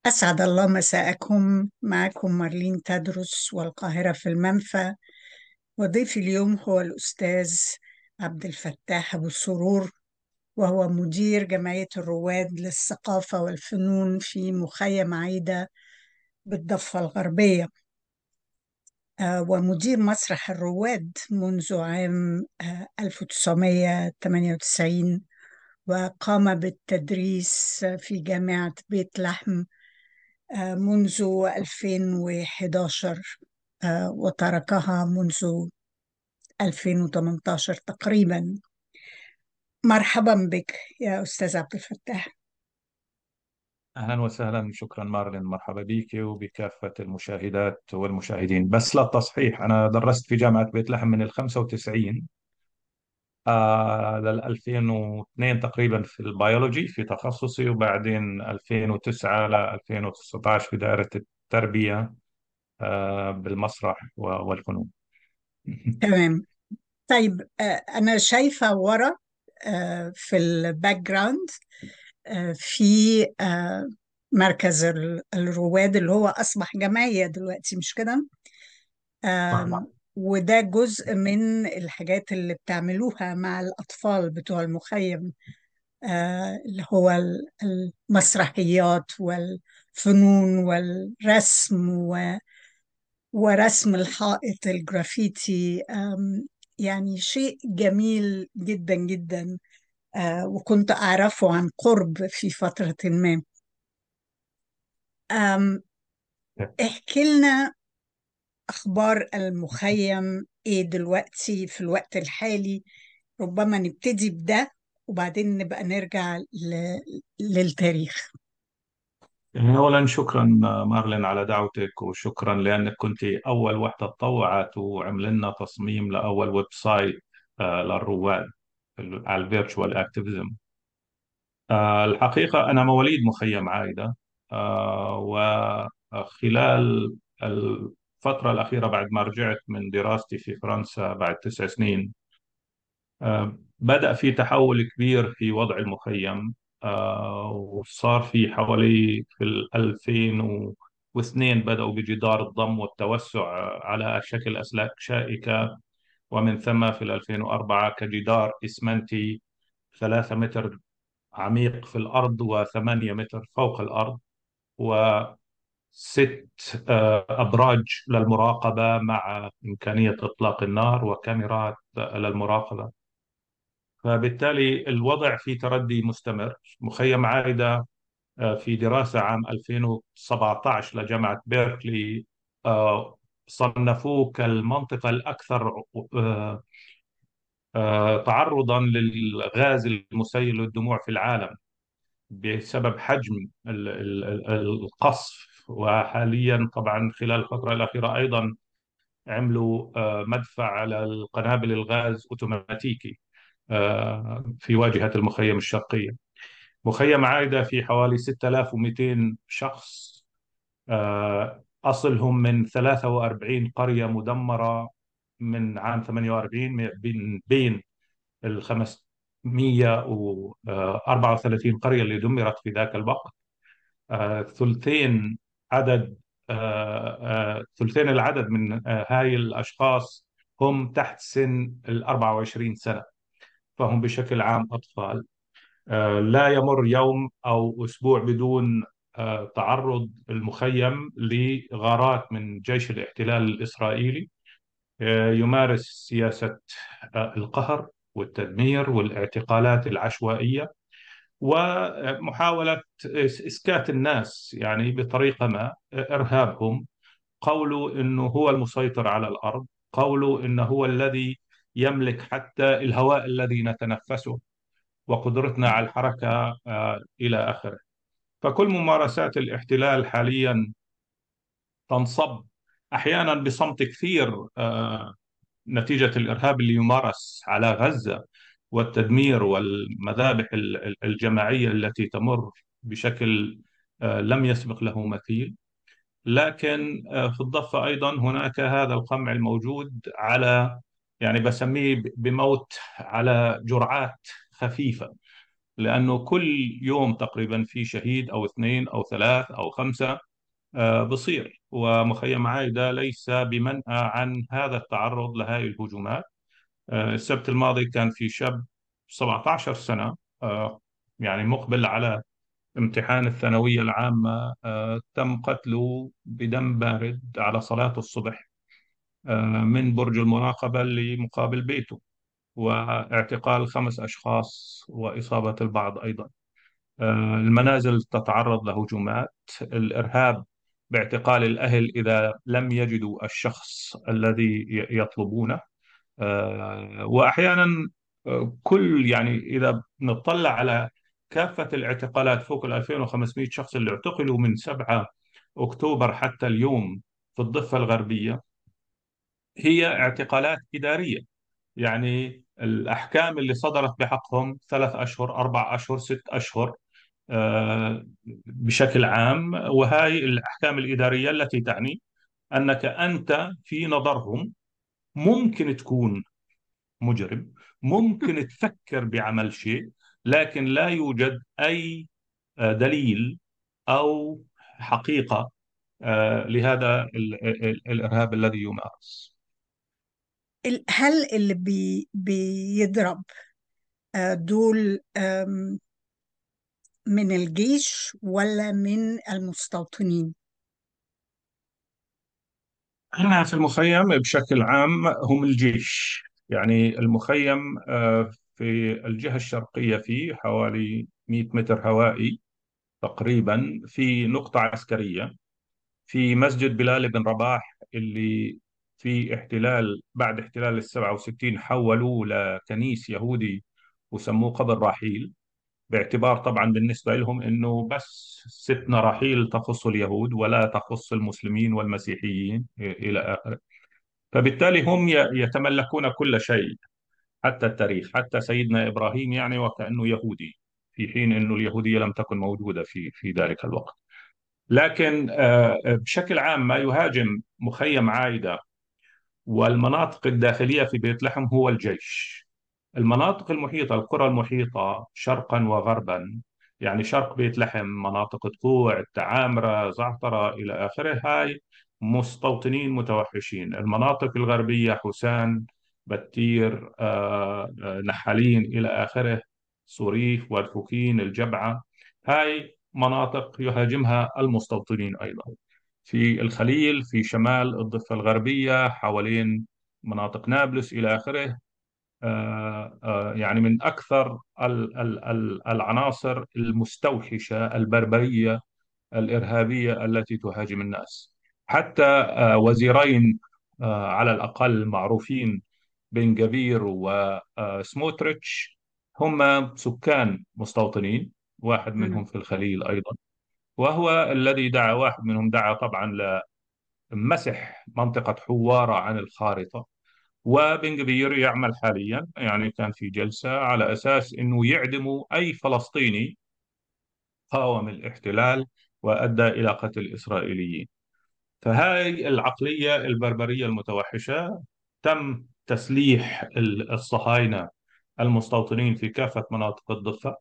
أسعد الله مساءكم. معكم مارلين تدرس والقاهرة في المنفى. وضيفي اليوم هو الأستاذ عبد الفتاح أبو سرور، وهو مدير جمعية الرواد للثقافة والفنون في مخيم عايدة بالضفة الغربية، ومدير مسرح الرواد منذ عام 1998. وقام بالتدريس في جامعة بيت لحم منذ 2011، وتركها منذ 2018 تقريبا. مرحبا بك يا أستاذ عبد الفتاح. أهلا وسهلا، شكرا مارلين، مرحبا بك وبكافة المشاهدات والمشاهدين. بس لا تصحيح، أنا درست في جامعة بيت لحم من ال 95 لل 2002 تقريبا في البيولوجي في تخصصي، وبعدين 2009 ل 2019 في دائرة التربية بالمسرح والفنون. تمام. طيب، أنا شايفة ورا في الباك جراوند في مركز الرواد اللي هو أصبح جمعية دلوقتي، مش كده؟ صح. وده جزء من الحاجات اللي بتعملوها مع الأطفال بتوع المخيم، اللي هو المسرحيات والفنون والرسم ورسم الحائط الجرافيتي. يعني شيء جميل جدا جدا. وكنت أعرفه عن قرب في فترة ما. أم، احكي لنا أخبار المخيم إيه دلوقتي في الوقت الحالي. ربما نبتدي بده وبعدين نبقى نرجع للتاريخ. يعني أولا شكرا مارلين على دعوتك، وشكرا لأنك كنت أول واحدة تطوعت وعمل لنا تصميم لأول ويب سايت للرواد على الفيرتشوال اكتيفيزم. الحقيقة أنا مواليد مخيم عايدة، وخلال الفترة الأخيرة بعد ما رجعت من دراستي في فرنسا بعد 9 سنين بدأ في تحول كبير في وضع المخيم. وصار في حوالي في 2002 بدأوا بجدار الضم والتوسع على شكل أسلاك شائكة، ومن ثم في 2004 كجدار إسمنتي 3 متر عميق في الأرض و8 متر فوق الأرض، وست أبراج للمراقبة مع إمكانية إطلاق النار وكاميرات للمراقبة. فبالتالي الوضع في تردي مستمر. مخيم عائدة في دراسة عام 2017 لجامعة بيركلي صنفوه كالمنطقة الأكثر تعرضا للغاز المسيل للدموع في العالم بسبب حجم القصف. وحاليا طبعا خلال الفترة الأخيرة أيضا عملوا مدفع على القنابل الغاز أوتوماتيكي في واجهة المخيم الشرقية. مخيم عايدة في حوالي 6200 شخص، أصلهم من 43 قرية مدمرة من عام 48، بين ال 534 قرية اللي دمرت في ذاك الوقت. ثلثين عدد ثلثين العدد من هاي الأشخاص هم تحت سن ال 24 سنة، فهم بشكل عام أطفال. لا يمر يوم أو أسبوع بدون تعرض المخيم لغارات من جيش الاحتلال الإسرائيلي يمارس سياسة القهر والتدمير والاعتقالات العشوائية ومحاولة إسكات الناس، يعني بطريقة ما إرهابهم. قولوا إنه هو المسيطر على الأرض، قولوا إنه هو الذي يملك حتى الهواء الذي نتنفسه وقدرتنا على الحركة إلى آخره. فكل ممارسات الاحتلال حاليا تنصب أحيانا بصمت كثير نتيجة الإرهاب اللي يمارس على غزة والتدمير والمذابح الجماعية التي تمر بشكل لم يسبق له مثيل. لكن في الضفة أيضا هناك هذا القمع الموجود على، يعني بسميه بموت على جرعات خفيفة. لأنه كل يوم تقريبا في شهيد أو اثنين أو ثلاث أو خمسة بصير. ومخيم عايدة ليس بمنأى عن هذا التعرض لهذه الهجومات. السبت الماضي كان في شاب 17 سنة، يعني مقبل على امتحان الثانوية العامة، تم قتله بدم بارد على صلاة الصبح من برج المراقبة اللي مقابل بيته، واعتقال 5 أشخاص وإصابة البعض أيضا. المنازل تتعرض لهجومات. الإرهاب باعتقال الأهل إذا لم يجدوا الشخص الذي يطلبونه. وأحيانا كل يعني إذا نطلع على كافة الاعتقالات فوق ال 2500 شخص اللي اعتقلوا من 7 أكتوبر حتى اليوم في الضفة الغربية، هي اعتقالات إدارية. يعني الأحكام اللي صدرت بحقهم 3 أشهر، 4 أشهر، 6 أشهر بشكل عام. وهي الأحكام الإدارية التي تعني أنك أنت في نظرهم ممكن تكون مجرم، ممكن تفكر بعمل شيء، لكن لا يوجد أي دليل أو حقيقة لهذا الإرهاب الذي يمارس. هل اللي بيضرب دول من الجيش ولا من المستوطنين؟ احنا في المخيم بشكل عام هم الجيش. يعني المخيم في الجهة الشرقية فيه حوالي 100 متر هوائي تقريبا، في نقطة عسكرية في مسجد بلال بن رباح اللي في احتلال، بعد احتلال ال67 حولوه لكنيس يهودي وسموه قبر رحيل، باعتبار طبعا بالنسبة لهم أنه بس 6 رحيل تخص اليهود ولا تخص المسلمين والمسيحيين إلى آخره. فبالتالي هم يتملكون كل شيء، حتى التاريخ، حتى سيدنا إبراهيم يعني وكأنه يهودي، في حين أنه اليهودية لم تكن موجودة في ذلك الوقت. لكن بشكل عام ما يهاجم مخيم عايدة والمناطق الداخلية في بيت لحم هو الجيش. المناطق المحيطة، القرى المحيطة شرقا وغربا، يعني شرق بيت لحم، مناطق تقوع، التعامرة، زعترة إلى آخره، هاي مستوطنين متوحشين. المناطق الغربية حسان، بتير، نحالين إلى آخره، صريف، ورفوكين، الجبعة، هاي مناطق يهاجمها المستوطنين أيضا. في الخليل، في شمال الضفة الغربية حوالين مناطق نابلس إلى آخره، يعني من أكثر العناصر المستوحشة البربرية الإرهابية التي تهاجم الناس. حتى وزيرين على الأقل معروفين، بن جفير وسموتريتش، هم سكان مستوطنين، واحد مم. منهم في الخليل أيضا، وهو الذي دعا، واحد منهم دعا طبعا لمسح منطقة حوارة عن الخارطة. وبن كبير يعمل حاليا، يعني كان في جلسة على أساس أنه يعدموا أي فلسطيني قاوم الاحتلال وأدى إلى قتل الإسرائيليين. فهاي العقلية البربرية المتوحشة تم تسليح الصهاينة المستوطنين في كافة مناطق الضفة.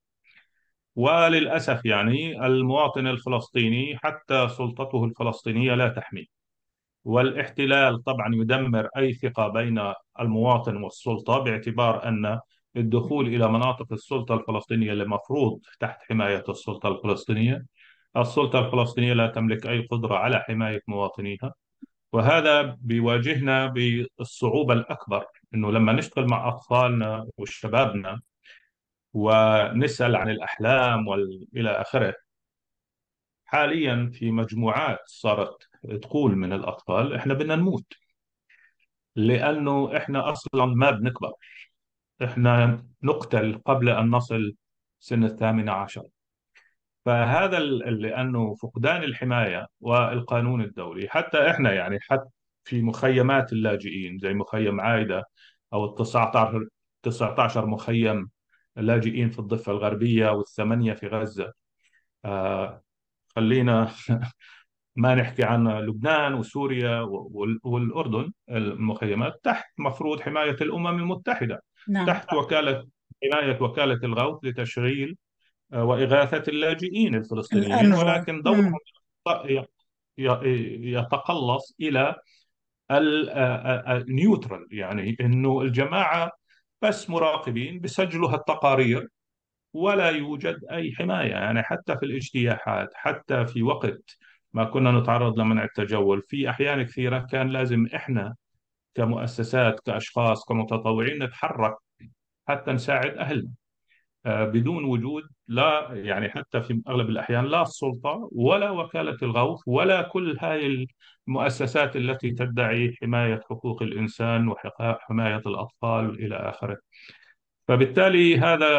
وللأسف يعني المواطن الفلسطيني حتى سلطته الفلسطينية لا تحميه. والاحتلال طبعا يدمر أي ثقة بين المواطن والسلطة، باعتبار أن الدخول إلى مناطق السلطة الفلسطينية اللي مفروض تحت حماية السلطة الفلسطينية، السلطة الفلسطينية لا تملك أي قدرة على حماية مواطنيها. وهذا بيواجهنا بالصعوبة الأكبر، أنه لما نشتغل مع أطفالنا وشبابنا ونسأل عن الأحلام إلى آخره، حاليا في مجموعات صارت تقول من الأطفال إحنا بدنا نموت، لأنه إحنا أصلا ما بنكبر، إحنا نقتل قبل أن نصل سن ال18. فهذا لأنه فقدان الحماية والقانون الدولي. حتى إحنا يعني حتى في مخيمات اللاجئين زي مخيم عايدة أو ال19 19 مخيم لاجئين في الضفة الغربية والثمانية في غزة. آه خلينا ما نحكي عن لبنان وسوريا والأردن، المخيمات تحت مفروض حماية الأمم المتحدة، نعم. تحت حماية وكالة الغوث لتشغيل وإغاثة اللاجئين الفلسطينيين، الأنروا. ولكن دورهم يتقلص إلى النيوترال، يعني انه الجماعه بس مراقبين بسجلوا هالتقارير، ولا يوجد اي حمايه. يعني حتى في الاجتياحات، حتى في وقت ما كنا نتعرض لمنع التجول، في احيان كثيره كان لازم احنا كمؤسسات، كاشخاص، كمتطوعين نتحرك حتى نساعد اهلنا، بدون وجود، لا يعني حتى في أغلب الأحيان، لا السلطة ولا وكالة الغوث ولا كل هاي المؤسسات التي تدعي حماية حقوق الإنسان وحماية الأطفال إلى آخره. فبالتالي هذا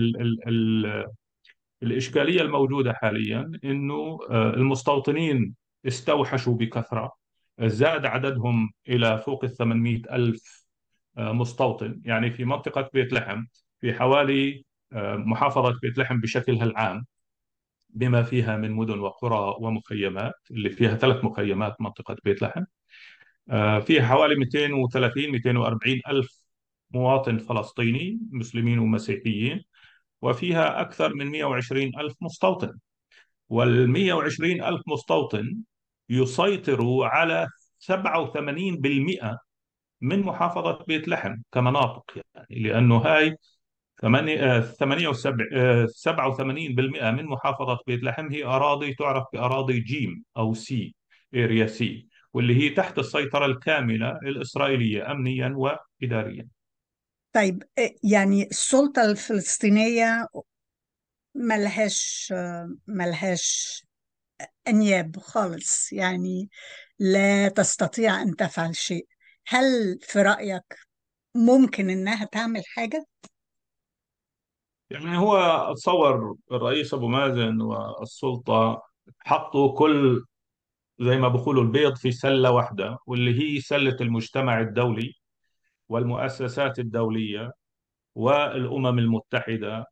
الإشكالية الموجودة حاليا، أنه المستوطنين استوحشوا بكثرة، زاد عددهم إلى فوق 800 ألف مستوطن. يعني في منطقة بيت لحم، في حوالي محافظة بيت لحم بشكلها العام، بما فيها من مدن وقرى ومخيمات، اللي فيها 3 مخيمات منطقة بيت لحم، فيها حوالي 230 240 ألف مواطن فلسطيني، مسلمين ومسيحيين، وفيها أكثر من 120 ألف مستوطن. وال 120 ألف مستوطن يسيطروا على 87% من محافظة بيت لحم كمناطق، يعني لأنه هاي 87% من محافظة بيت لحم هي أراضي تعرف بأراضي جيم أو سي، اريا سي، واللي هي تحت السيطرة الكاملة الإسرائيلية أمنيا وإداريا. طيب، يعني السلطة الفلسطينية ملهاش أنياب خالص، يعني لا تستطيع أن تفعل شيء. هل في رأيك ممكن إنها تعمل حاجة؟ يعني هو أتصور الرئيس أبو مازن والسلطة حطوا كل، زي ما بقولوا، البيض في سلة واحدة، واللي هي سلة المجتمع الدولي والمؤسسات الدولية والأمم المتحدة،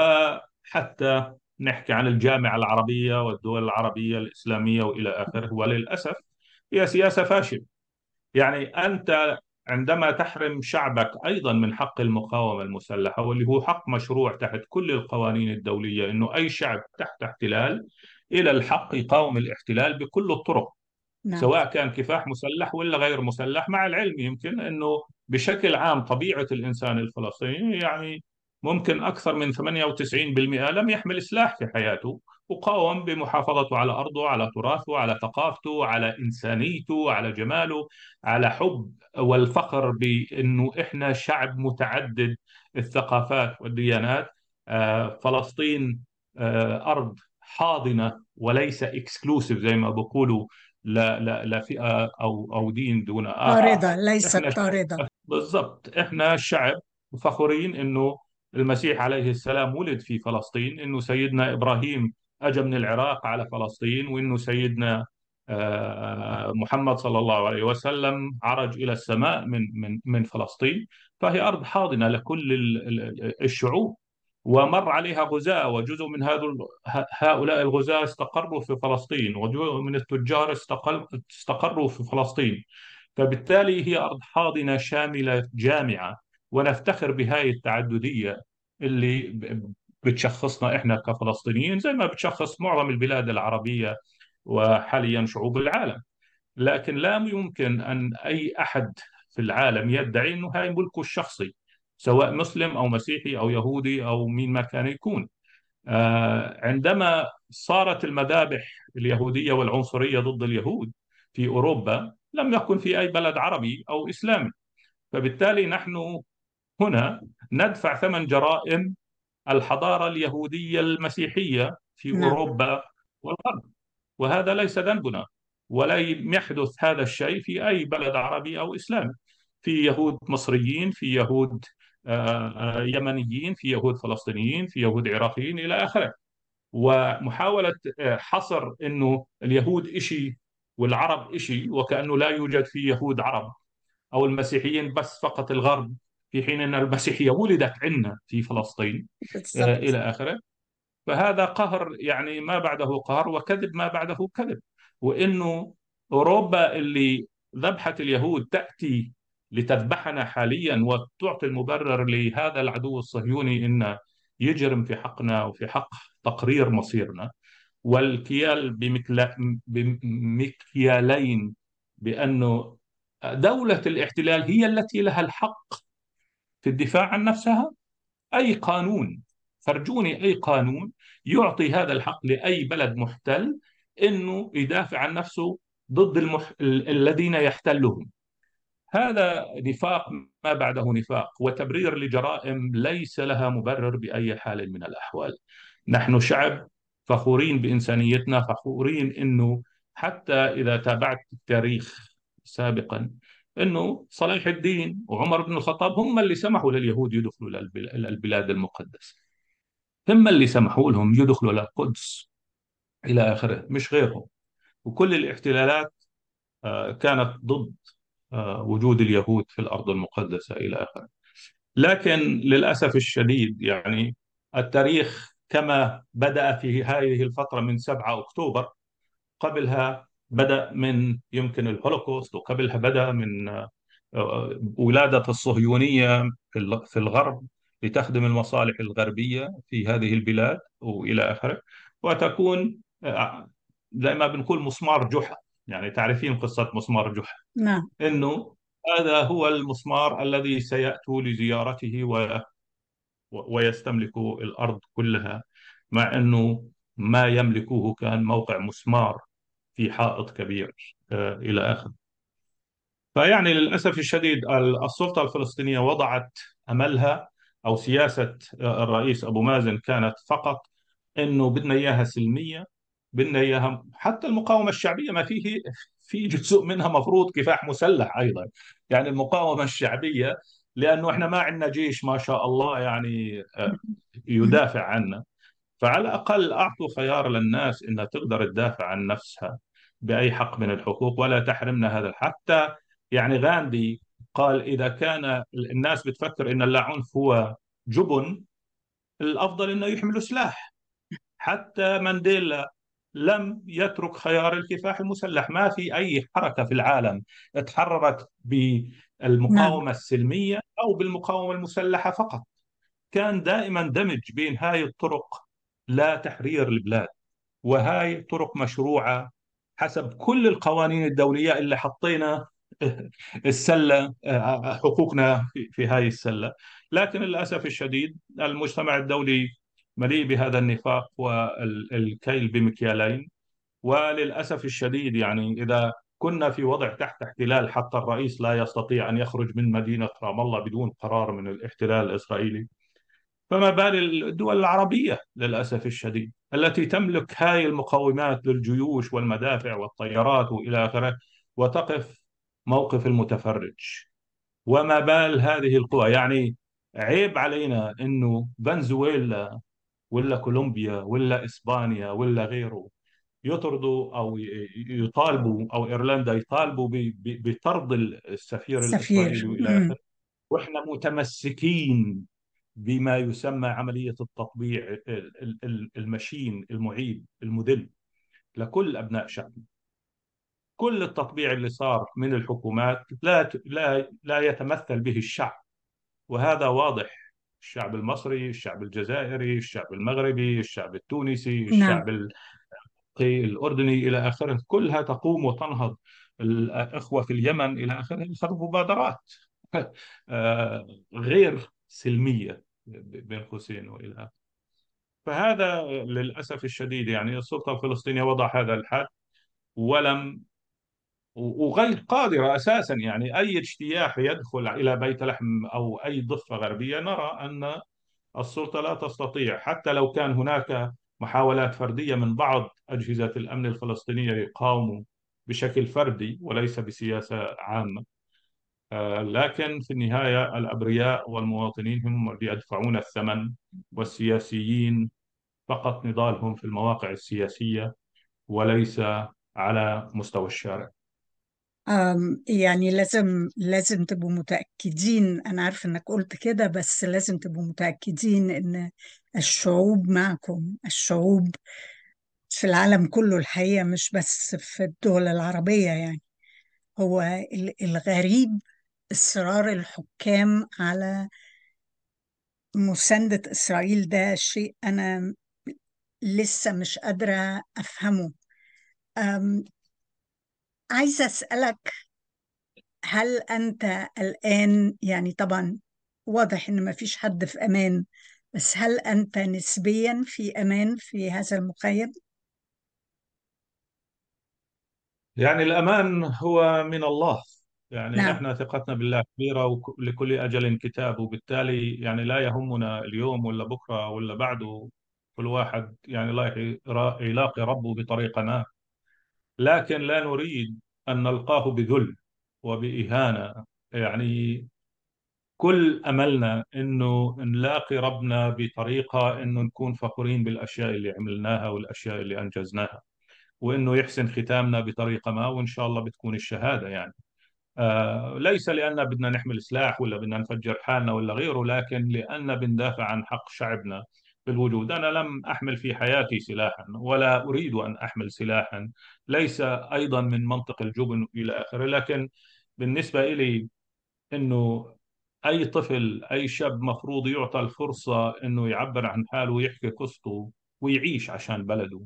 وحتى نحكي عن الجامعة العربية والدول العربية الإسلامية وإلى آخره. وللأسف هي سياسة فاشلة. يعني أنت عندما تحرم شعبك أيضا من حق المقاومة المسلحة، واللي هو حق مشروع تحت كل القوانين الدولية، أنه أي شعب تحت احتلال إلى الحق يقاوم الاحتلال بكل الطرق، نعم. سواء كان كفاح مسلح ولا غير مسلح. مع العلم يمكن أنه بشكل عام طبيعة الإنسان الفلسطيني، يعني ممكن أكثر من 98% لم يحمل سلاح في حياته، وقاوم بمحافظته على أرضه، على تراثه، على ثقافته، على إنسانيته، على جماله، على حب والفخر بأنه إحنا شعب متعدد الثقافات والديانات. فلسطين أرض حاضنة وليس اكسكلوسيف زي ما بقولوا، لا فئة أو دين دون طاردة، آخر. ليست إحنا طاردة. بالضبط، إحنا شعب فخورين إنه المسيح عليه السلام ولد في فلسطين، إنه سيدنا إبراهيم أجى من العراق على فلسطين، وإنه سيدنا محمد صلى الله عليه وسلم عرج إلى السماء من فلسطين. فهي أرض حاضنة لكل الشعوب، ومر عليها غزاة، وجزء من هؤلاء الغزاة استقروا في فلسطين، وجزء من التجار استقروا في فلسطين. فبالتالي هي أرض حاضنة شاملة جامعة، ونفتخر بهاي التعددية اللي بتشخصنا إحنا كفلسطينيين، زي ما بتشخص معظم البلاد العربية وحاليا شعوب العالم. لكن لا يمكن أن أي أحد في العالم يدعي أنه هاي ملكه الشخصي، سواء مسلم أو مسيحي أو يهودي أو مين ما كان يكون. عندما صارت المذابح اليهودية والعنصرية ضد اليهود في أوروبا، لم يكن في أي بلد عربي أو إسلامي. فبالتالي نحن هنا ندفع ثمن جرائم الحضارة اليهودية المسيحية في نعم. أوروبا والغرب، وهذا ليس ذنبنا. ولا يحدث هذا الشيء في أي بلد عربي أو إسلامي. في يهود مصريين، في يهود يمنيين، في يهود فلسطينيين، في يهود عراقيين إلى آخره. ومحاولة حصر أنه اليهود إشي والعرب إشي، وكأنه لا يوجد في يهود عرب، أو المسيحيين بس فقط الغرب، في حين أن المسيحية ولدت عندنا في فلسطين إلى بالضبط. آخره. فهذا قهر، يعني ما بعده قهر، وكذب ما بعده كذب. وإنه أوروبا اللي ذبحت اليهود تأتي لتذبحنا حاليا، وتعطي المبرر لهذا العدو الصهيوني إن يجرم في حقنا وفي حق تقرير مصيرنا، والكيال بمكيالين، بأنه دولة الاحتلال هي التي لها الحق في الدفاع عن نفسها. أي قانون، فرجوني أي قانون يعطي هذا الحق لأي بلد محتل أنه يدافع عن نفسه ضد الذين يحتلهم. هذا نفاق ما بعده نفاق، وتبرير لجرائم ليس لها مبرر بأي حال من الأحوال. نحن شعب فخورين بإنسانيتنا، فخورين أنه حتى إذا تابعت التاريخ سابقا، أنه صلاح الدين وعمر بن الخطاب هم اللي سمحوا لليهود يدخلوا إلى البلاد المقدسة، هم اللي سمحوا لهم يدخلوا إلى القدس إلى آخره، مش غيرهم. وكل الاحتلالات كانت ضد وجود اليهود في الأرض المقدسة إلى آخره. لكن للأسف الشديد يعني التاريخ كما بدأ في هذه الفترة من 7 أكتوبر، قبلها بدأ من يمكن الهولوكوست، وقبلها بدأ من ولادة الصهيونية في الغرب لتخدم المصالح الغربية في هذه البلاد وإلى آخره، وتكون زي ما بنقول مسمار جحا. يعني تعرفين قصة مسمار جحا، نعم. انه هذا هو المسمار الذي سيأتوا لزيارته ويستملك الارض كلها، مع انه ما يملكوه كان موقع مسمار في حائط كبير الى اخره. فيعني للاسف الشديد السلطه الفلسطينيه وضعت املها، او سياسه الرئيس ابو مازن كانت فقط انه بدنا اياها سلميه، بدنا اياها. حتى المقاومه الشعبيه ما فيه، في جزء منها مفروض كفاح مسلح ايضا، يعني المقاومه الشعبيه، لانه احنا ما عندنا جيش ما شاء الله يعني يدافع عنا. فعلى الاقل اعطوا خيار للناس انها تقدر تدافع عن نفسها باي حق من الحقوق، ولا تحرمنا هذا. حتى يعني غاندي قال اذا كان الناس بتفكر ان اللاعنف هو جبن، الافضل انه يحملوا سلاح. حتى مانديلا لم يترك خيار الكفاح المسلح. ما في أي حركة في العالم تحررت نعم. بالمقاومة السلمية أو بالمقاومة المسلحة فقط، كان دائما دمج بين هاي الطرق لا تحرير البلاد. وهاي طرق مشروعة حسب كل القوانين الدولية اللي حطينا السلة، حقوقنا في هاي السلة. لكن للأسف الشديد المجتمع الدولي مليء بهذا النفاق والكيل بمكيالين. وللأسف الشديد يعني إذا كنا في وضع تحت احتلال، حتى الرئيس لا يستطيع أن يخرج من مدينة رام الله بدون قرار من الاحتلال الإسرائيلي، فما بال الدول العربية للأسف الشديد التي تملك هاي المقومات للجيوش والمدافع والطيارات وإلى آخره، وتقف موقف المتفرج. وما بال هذه القوى. يعني عيب علينا أنه فنزويلا ولا كولومبيا ولا إسبانيا ولا غيره يطردوا او يطالبوا، او ايرلندا يطالبوا بطرد السفير سفير. الاسرائيلي والى اخره، واحنا متمسكين بما يسمى عمليه التطبيع المشين المعيب المذل لكل ابناء شعبنا. كل التطبيع اللي صار من الحكومات لا يتمثل به الشعب، وهذا واضح. الشعب المصري، الشعب الجزائري، الشعب المغربي، الشعب التونسي، نعم. الشعب الأردني إلى آخره، كلها تقوم وتنهض. الأخوة في اليمن إلى آخره خذوا مبادرات غير سلمية بين قوسين وإلى آخره. فهذا للأسف الشديد يعني السلطة الفلسطينية وضع هذا الحد، ولم وغير قادرة أساسا. يعني أي اجتياح يدخل إلى بيت لحم أو أي ضفة غربية نرى أن السلطة لا تستطيع، حتى لو كان هناك محاولات فردية من بعض أجهزة الأمن الفلسطينية يقاوموا بشكل فردي وليس بسياسة عامة. لكن في النهاية الأبرياء والمواطنين هم اللي يدفعون الثمن، والسياسيين فقط نضالهم في المواقع السياسية وليس على مستوى الشارع. يعني لازم تبقوا متأكدين. أنا عارفة إنك قلت كده، بس لازم تبقوا متأكدين إن الشعوب معكم. الشعوب في العالم كله الحقيقة، مش بس في الدول العربية يعني. هو الغريب إصرار الحكام على مساندة إسرائيل ده شيء أنا لسه مش قادرة أفهمه. أم، عايزة أسألك، هل أنت الآن، يعني طبعا واضح إن مفيش حد في أمان، بس هل أنت نسبيا في أمان في هذا المخيم؟ يعني الأمان هو من الله. يعني نعم. احنا ثقتنا بالله كبيرة، ولكل أجل كتاب، وبالتالي يعني لا يهمنا اليوم ولا بكرة ولا بعده. كل واحد يعني الله يلاقي ربه بطريقة ما. لكن لا نريد أن نلقاه بذل وبإهانة. يعني كل أملنا أنه نلاقي ربنا بطريقة أنه نكون فخورين بالأشياء اللي عملناها والأشياء اللي أنجزناها، وأنه يحسن ختامنا بطريقة ما، وإن شاء الله بتكون الشهادة يعني. ليس لأن بدنا نحمل سلاح ولا بدنا نفجر حالنا ولا غيره، لكن لأن بندافع عن حق شعبنا في الوجود. أنا لم أحمل في حياتي سلاحا ولا أريد أن أحمل سلاحا، ليس أيضا من منطق الجبن إلى آخره. لكن بالنسبة إلي، أنه أي طفل أي شاب مفروض يعطى الفرصة أنه يعبر عن حاله ويحكي قصته ويعيش عشان بلده،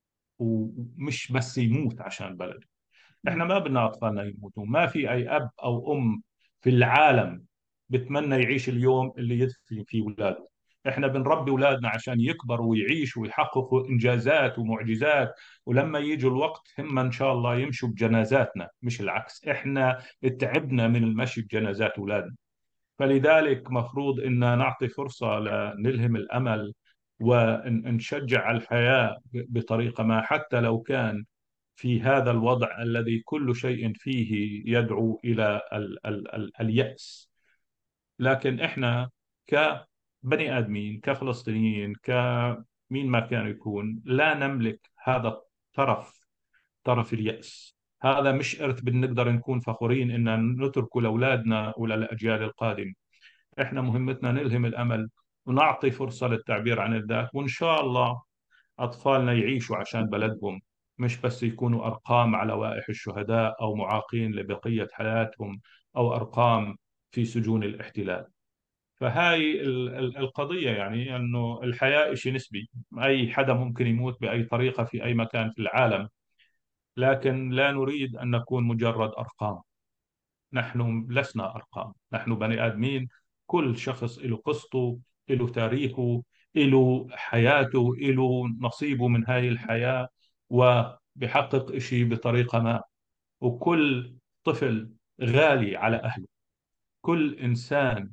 ومش بس يموت عشان بلده. احنا ما بدنا اطفالنا يموتوا. ما في اي اب او ام في العالم بتمنى يعيش اليوم اللي يدفن فيه اولاده. احنا بنربي اولادنا عشان يكبروا ويعيشوا ويحققوا انجازات ومعجزات، ولما يجوا الوقت هم ان شاء الله يمشوا بجنازاتنا، مش العكس. احنا تعبنا من المشي بجنازات اولادنا. فلذلك مفروض ان نعطي فرصة لنلهم الامل ونشجع على الحياة بطريقة ما، حتى لو كان في هذا الوضع الذي كل شيء فيه يدعو إلى ال اليأس. لكن إحنا كبني آدمين، كفلسطينيين، كمين ما كان يكون، لا نملك هذا الطرف، طرف اليأس. هذا مش إرث بنقدر نكون فخورين إن نتركه لأولادنا وللأجيال القادمة. إحنا مهمتنا نلهم الأمل ونعطي فرصة للتعبير عن الذات، وإن شاء الله أطفالنا يعيشوا عشان بلدهم، مش بس يكونوا أرقام على لوائح الشهداء أو معاقين لبقية حياتهم، أو أرقام في سجون الاحتلال. فهاي القضية، يعني أنه الحياة شيء نسبي. أي حدا ممكن يموت بأي طريقة في أي مكان في العالم، لكن لا نريد أن نكون مجرد أرقام. نحن لسنا أرقام، نحن بني آدمين. كل شخص له قصته، له تاريخه، له حياته، له نصيبه من هاي الحياة، وبحقق إشي بطريقة ما. وكل طفل غالي على أهله. كل إنسان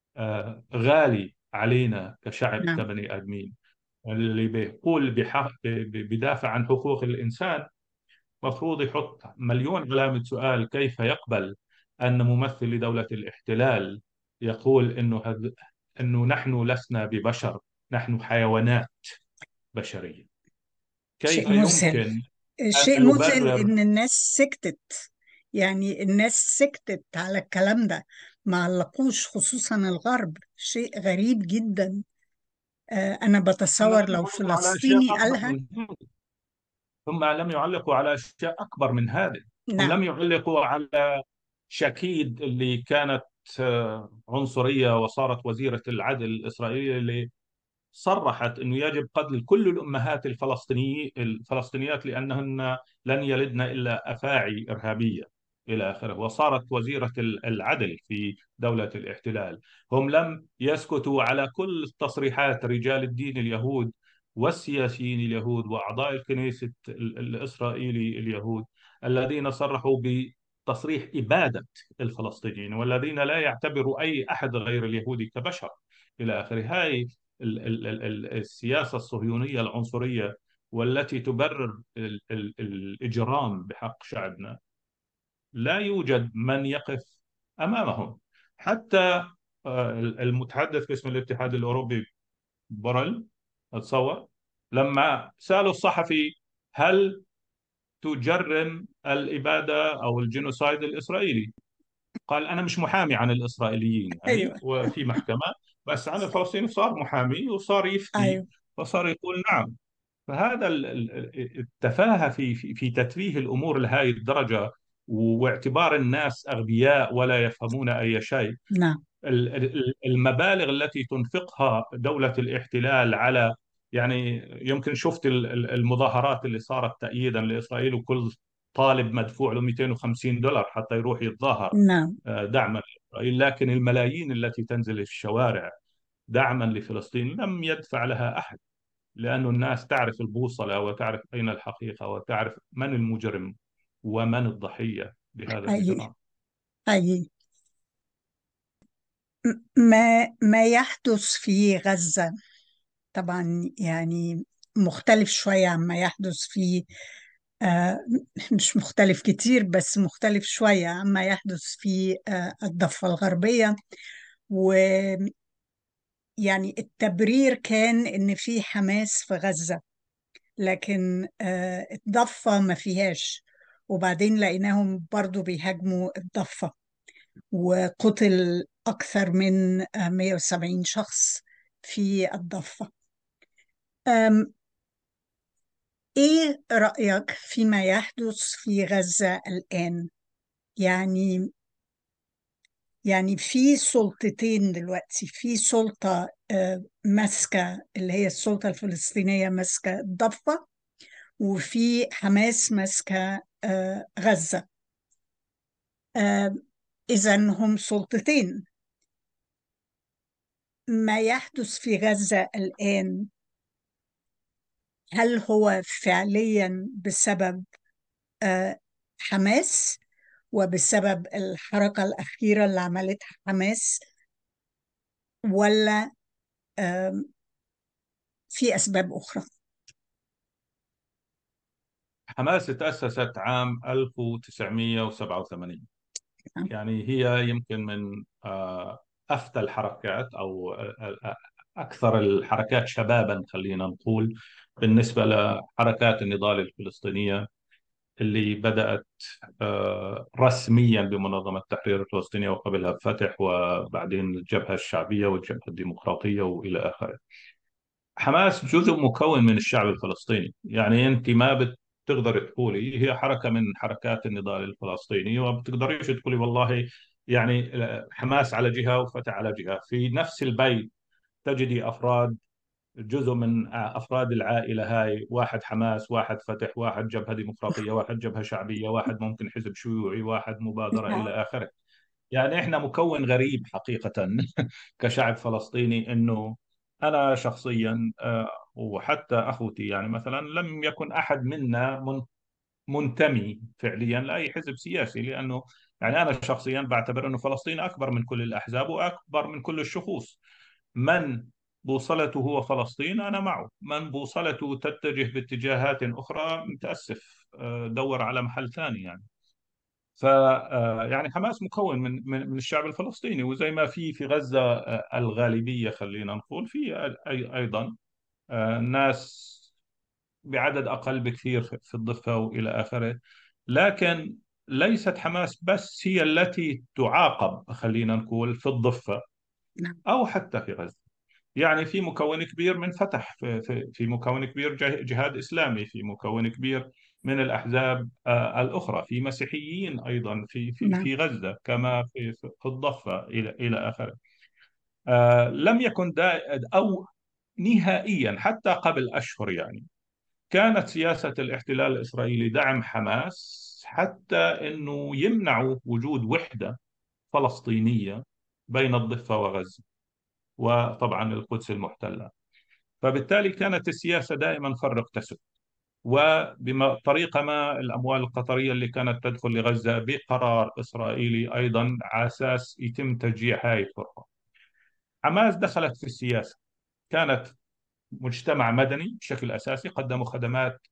غالي علينا كشعب، نعم. كبني آدمين. اللي بيقول بدافع عن حقوق الإنسان مفروض يحط مليون علامة سؤال: كيف يقبل أن ممثل لدولة الاحتلال يقول أنه نحن لسنا ببشر، نحن حيوانات بشرية؟ شيء كيف مذهل. يمكن شيء أن مذهل يبرر؟ إن الناس سكتت، يعني الناس سكتت على الكلام ده، ما علقوش، خصوصا الغرب. شيء غريب جدا. أنا هم بتصور لم لو يعلقوا على أشياء فلسطيني أكبر قالها. من هذا. هم لم يعلقوا على أشياء أكبر من هذا. هم نعم. لم يعلقوا على شكيد اللي كانت عنصرية وصارت وزيرة العدل الإسرائيلية، اللي صرحت أنه يجب قتل كل الأمهات الفلسطينيات لأنهن لن يلدن إلا أفاعي إرهابية إلى آخره، وصارت وزيرة العدل في دولة الاحتلال. هم لم يسكتوا على كل تصريحات رجال الدين اليهود والسياسيين اليهود وأعضاء الكنيسة الإسرائيلي اليهود، الذين صرحوا بتصريح إبادة الفلسطينيين، والذين لا يعتبروا أي أحد غير اليهودي كبشر إلى آخره. هاي السياسة الصهيونية العنصرية، والتي تبرر الإجرام بحق شعبنا، لا يوجد من يقف أمامهم. حتى المتحدث باسم الاتحاد الأوروبي بوريل، أتصور لما سألوا الصحفي: هل تجرم الإبادة أو الجنوسايد الإسرائيلي؟ قال: أنا مش محامي عن الإسرائيليين يعني أيوه. وفي محكمة، بس عن الفلسطينيين صار محامي وصار يفتي، أيوه. فصار يقول نعم. فهذا التفاهة في تتفيه الأمور لهذه الدرجة، واعتبار الناس أغبياء ولا يفهمون أي شيء، نعم. المبالغ التي تنفقها دولة الاحتلال على، يعني يمكن شفت المظاهرات اللي صارت تأييدا لإسرائيل، وكل طالب مدفوع له $250 حتى يروح يتظاهر نعم. دعما لإسرائيل. لكن الملايين التي تنزل الشوارع دعما لفلسطين لم يدفع لها أحد، لأن الناس تعرف البوصلة وتعرف أين الحقيقة وتعرف من المجرم ومن الضحية بهذا حقيقي. الإجرام. حقيقي. ما يحدث في غزة طبعا يعني مختلف شوية عما يحدث في آه، مش مختلف كتير بس مختلف شوية عما يحدث في الضفة الغربية. ويعني التبرير كان إن في حماس في غزة، لكن الضفة ما فيهاش. وبعدين لقيناهم برضو بيهاجموا الضفة، وقتل أكثر من 170 شخص في الضفة. أم، إيه رأيك فيما يحدث في غزة الآن؟ يعني في سلطتين دلوقتي، في سلطة ماسكة اللي هي السلطة الفلسطينية ماسكة الضفة، وفي حماس ماسكة غزة. إذا هم سلطتين. ما يحدث في غزة الآن، هل هو فعليا بسبب آه، حماس وبسبب الحركة الأخيرة اللي عملتها حماس، ولا آم، في أسباب أخرى؟ حماس تأسست عام 1987، يعني هي يمكن من أفتى الحركات، أو أكثر الحركات شبابا خلينا نقول، بالنسبة لحركات النضال الفلسطينية اللي بدأت رسميا بمنظمة التحرير الفلسطينية، وقبلها فتح، وبعدين الجبهة الشعبية والجبهة الديمقراطية وإلى آخره. حماس جزء مكون من الشعب الفلسطيني، يعني أنت ما بتقدر تقولي هي حركة من حركات النضال الفلسطيني، وما بتقدريش تقولي والله يعني حماس على جهة وفتح على جهة. في نفس البيت تجدي أفراد، جزء من أفراد العائلة هاي، واحد حماس، واحد فتح، واحد جبهة ديمقراطية، واحد جبهة شعبية، واحد ممكن حزب شيوعي، واحد مبادرة إلى نعم. آخره. يعني إحنا مكون غريب حقيقة كشعب فلسطيني. إنه أنا شخصيا وحتى أخوتي يعني مثلا لم يكن أحد منا منتمي فعليا لأي حزب سياسي، لأنه يعني أنا شخصيا بعتبر أنه فلسطين أكبر من كل الأحزاب وأكبر من كل الشخوص. من بوصلته هو فلسطين أنا معه، من بوصلته تتجه باتجاهات أخرى متأسف، دور على محل ثاني يعني. ف يعني حماس مكون من الشعب الفلسطيني، وزي ما في غزة الغالبية خلينا نقول، في أيضا ناس بعدد أقل بكثير في الضفة وإلى آخره. لكن ليست حماس بس هي التي تعاقب خلينا نقول في الضفة نعم. أو حتى في غزة. يعني في مكون كبير من فتح، في مكون كبير جهاد إسلامي، في مكون كبير من الأحزاب الأخرى، في مسيحيين أيضا نعم. في غزة كما في الضفة إلى آخره. لم يكن أو نهائيا حتى قبل أشهر يعني كانت سياسة الاحتلال الإسرائيلي دعم حماس حتى أنه يمنعوا وجود وحدة فلسطينية بين الضفة وغزة، وطبعا القدس المحتلة. فبالتالي كانت السياسة دائما فرق تسد، وبطريقة ما الأموال القطرية اللي كانت تدخل لغزة بقرار إسرائيلي أيضا على أساس يتم تشجيع هاي الفرقة. حماس دخلت في السياسة، كانت مجتمع مدني بشكل أساسي، قدموا خدمات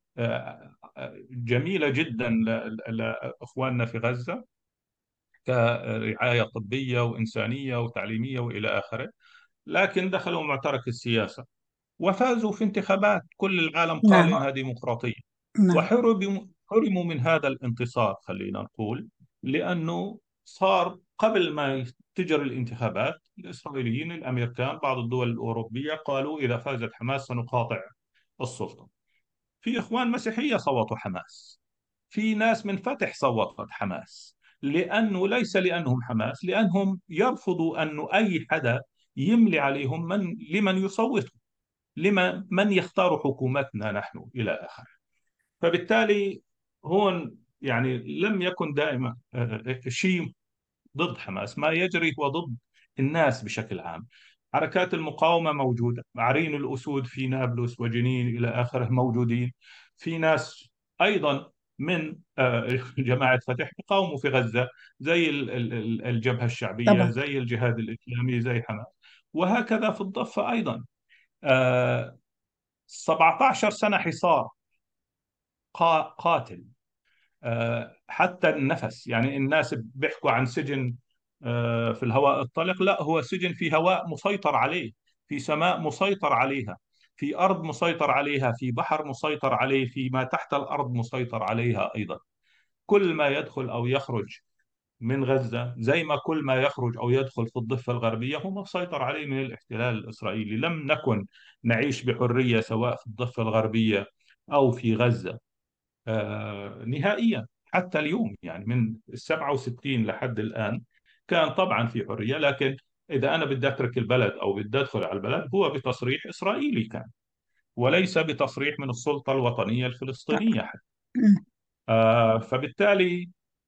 جميلة جدا لإخواننا في غزة كرعاية طبية وإنسانية وتعليمية وإلى آخره. لكن دخلوا معترك السياسة وفازوا في انتخابات كل العالم قال نعم. إنها ديمقراطية، نعم. وحرموا من هذا الانتصار خلينا نقول، لأنه صار قبل ما تجري الانتخابات الإسرائيليين، الأمريكان، بعض الدول الأوروبية قالوا إذا فازت حماس سنقاطع السلطة. في إخوان مسيحية صوتوا حماس، في ناس من فتح صوتت حماس، لأنه ليس لأنهم حماس، لأنهم يرفضوا أن أي حدا يملي عليهم لمن يصوتوا، من يختار حكومتنا نحن إلى آخره. فبالتالي هون يعني لم يكن دائما شيء ضد حماس، ما يجري هو ضد الناس بشكل عام. حركات المقاومة موجودة، عرين الأسود في نابلس وجنين إلى آخره موجودين. في ناس أيضا من جماعة فتح يقاوموا في غزة، زي الجبهة الشعبية، طبعا. زي الجهاد الإسلامي، زي حماس. وهكذا في الضفة أيضا. 17 سنة حصار قاتل، حتى النفس. يعني الناس بيحكوا عن سجن في الهواء الطلق، لا، هو سجن في هواء مسيطر عليه، في سماء مسيطر عليها، في أرض مسيطر عليها، في بحر مسيطر عليه، في ما تحت الأرض مسيطر عليها أيضا. كل ما يدخل أو يخرج من غزة، زي ما كل ما يخرج أو يدخل في الضفة الغربية هو مسيطر عليه من الاحتلال الإسرائيلي. لم نكن نعيش بحرية سواء في الضفة الغربية أو في غزة نهائيا حتى اليوم. يعني من 67 لحد الآن كان طبعا في حرية، لكن إذا أنا بدي أترك البلد أو بدي أدخل على البلد هو بتصريح إسرائيلي كان، وليس بتصريح من السلطة الوطنية الفلسطينية حتى. فبالتالي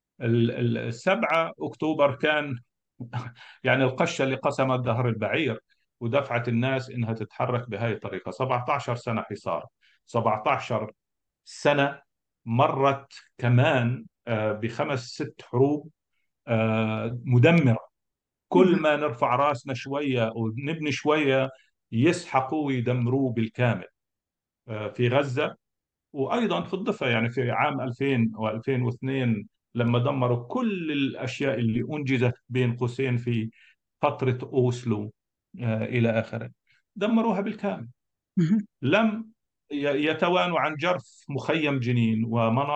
7 أكتوبر كان يعني القشة اللي قسمت ظهر البعير ودفعت الناس إنها تتحرك بهذه الطريقة. 17 سنة حصار، 17 سنة مرت كمان بخمس ست حروب مدمرة. كل ما نرفع راسنا شوية ونبني شوية يسحقوا ويدمروه بالكامل في غزة، وأيضا في الضفة. يعني في عام 2000 و2002 لما دمروا كل الأشياء اللي أنجزت بين قوسين في فترة أوسلو إلى آخره، دمروها بالكامل. لم يتوانوا عن جرف مخيم جنين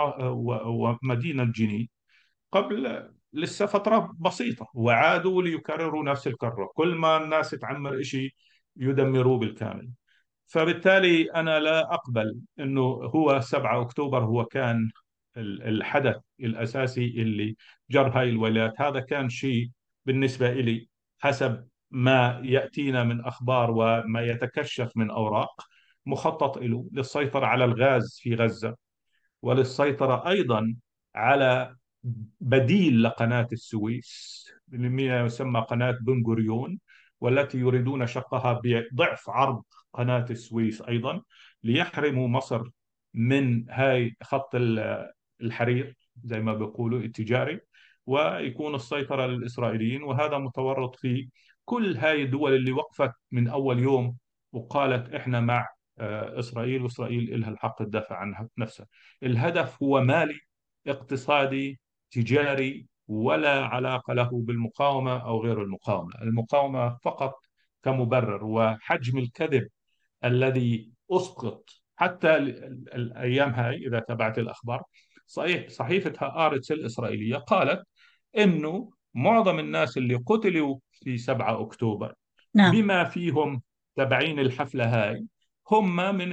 ومدينة جنين قبل لسه فترة بسيطة، وعادوا ليكرروا نفس الكرة. كل ما الناس تعمر إشي يدمروه بالكامل. فبالتالي أنا لا أقبل أنه هو 7 أكتوبر هو كان الحدث الأساسي اللي جر هاي الولايات. هذا كان شيء بالنسبة إلي حسب ما يأتينا من أخبار وما يتكشف من أوراق، مخطط له للسيطرة على الغاز في غزة، وللسيطرة أيضا على بديل لقناة السويس اللي يسمى قناة بن غوريون، والتي يريدون شقها بضعف عرض قناة السويس أيضا، ليحرموا مصر من هاي خط الحرير زي ما بيقولوا التجاري، ويكون السيطرة للإسرائيليين. وهذا متورط في كل هاي الدول اللي وقفت من أول يوم وقالت إحنا مع إسرائيل، وإسرائيل لها الحق الدفاع عن نفسها. الهدف هو مالي، اقتصادي، تجاري، ولا علاقة له بالمقاومة أو غير المقاومة. المقاومة فقط كمبرر. وحجم الكذب الذي أسقط حتى الأيام هاي إذا تابعت الأخبار، صحيح صحيفة هآرتس الإسرائيلية قالت إنه معظم الناس اللي قتلوا في 7 أكتوبر نعم. بما فيهم تبعين الحفلة هاي هم من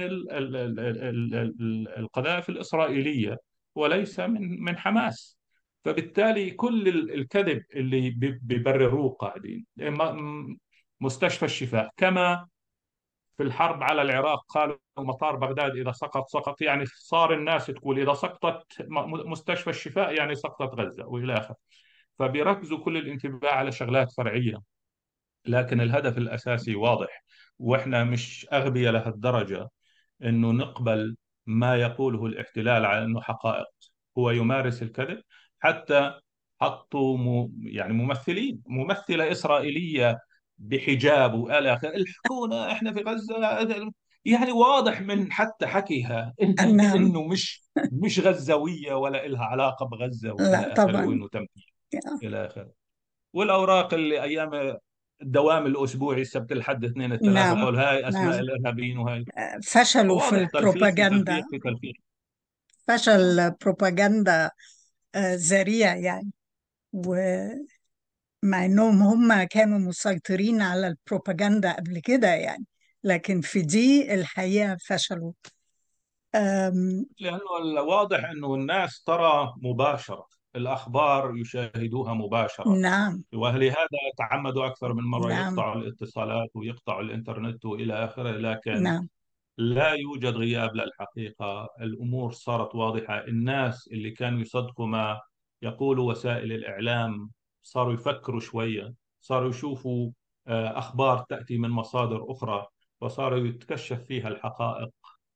القذائف الإسرائيلية، وليس من حماس. فبالتالي كل الكذب اللي بيبرروه قاعدين. مستشفى الشفاء كما في الحرب على العراق قالوا مطار بغداد إذا سقط سقط، يعني صار الناس تقول إذا سقطت مستشفى الشفاء يعني سقطت غزة وإلى آخره. فبيركزوا كل الانتباه على شغلات فرعية، لكن الهدف الأساسي واضح. وإحنا مش أغبياء لهالدرجة أنه نقبل ما يقوله الاحتلال على أنه حقائق. هو يمارس الكذب. حتى حطوا يعني ممثلة إسرائيلية بحجاب وآل آخره الحقونا إحنا في غزة. يعني واضح من حتى حكيها نعم. إنه مش غزاوية ولا إلها علاقة بغزة وإلى لا آخره، طبعا. وإنه تمثيل إلى آخره. والأوراق اللي أيام الدوام الأسبوعي السبت الحد اثنين الثلاثة نعم. قول هاي أسماء نعم. الإرهابيين وهاي. فشلوا في واضح تلفيق في البروباغندا. تلفيق في تلفيق. فشل بروباغندا ذريع يعني. ومع انهم هم كانوا مسيطرين على البروباغندا قبل كده يعني، لكن في دي الحقيقة فشلوا. أم، لأنه الواضح أنه الناس ترى مباشرة الأخبار يشاهدوها مباشرة، نعم. ولهذا تعمدوا أكثر من مرة نعم. يقطعوا الاتصالات ويقطعوا الإنترنت وإلى آخره. لكن نعم. لا يوجد غياب للحقيقة، الأمور صارت واضحة. الناس اللي كانوا يصدقوا ما يقول وسائل الإعلام صاروا يفكروا شوية، صاروا يشوفوا أخبار تأتي من مصادر أخرى، وصاروا يتكشف فيها الحقائق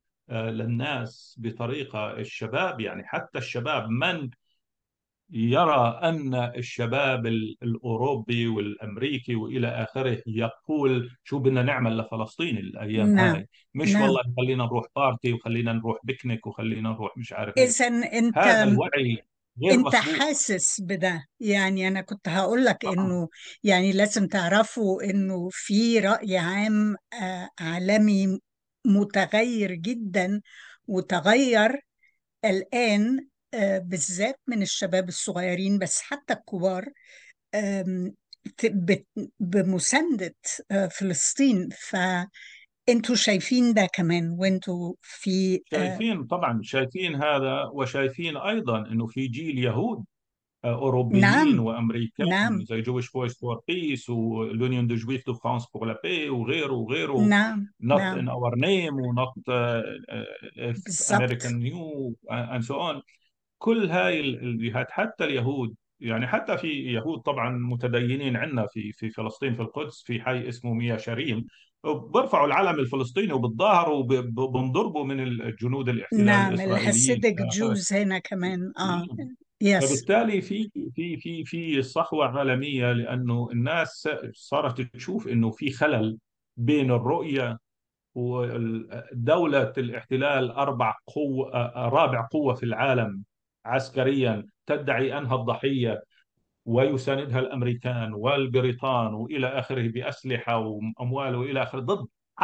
للناس بطريقة. الشباب، يعني حتى الشباب، من يرى أن الشباب الأوروبي والأمريكي وإلى آخره يقول شو بدنا نعمل لفلسطين الأيام نعم. هاي، مش نعم. والله خلينا نروح بارتي وخلينا نروح بيكنيك وخلينا نروح مش عارف ايش. إذا هذا الوعي غير انت مسبوق. حاسس بده، يعني انا كنت هقول لك طبعا. انه يعني لازم تعرفوا انه في رأي عام عالمي متغير جدا، وتغير الآن، بالذات من الشباب الصغيرين بس حتى الكبار، آم، بمساندة فلسطين. فانتوا شايفين ده كمان وانتوا في شايفين، طبعا شايفين هذا، وشايفين أيضا أنه في جيل يهود أوروبيين نعم. وأمريكان نعم. زي جويش فويس فور بيس ولونيون دو جويف دو فرانس بور لا بي وغيره وغيره، نعم. not نعم. in our name و not بالضبط. American new and so on. كل هاي الجهات، حتى اليهود، يعني حتى في يهود طبعا متدينين عندنا في فلسطين، في القدس، في حي اسمه ميا شاريم، بيرفعوا العلم الفلسطيني وبتظاهروا وبنضربوا من الجنود الاحتلال نعم، الإسرائيليين الهاسيدك إلى آخره. جوز هنا كمان. يس. فبالتالي في صحوة عالمية، لأنه الناس صارت تشوف إنه في خلل بين الرؤية ودولة الاحتلال، رابع قوة في العالم عسكريا، تدعي أنها الضحية ويساندها الأمريكان والبريطان وإلى آخره بأسلحة وأموال وإلى آخره، ضد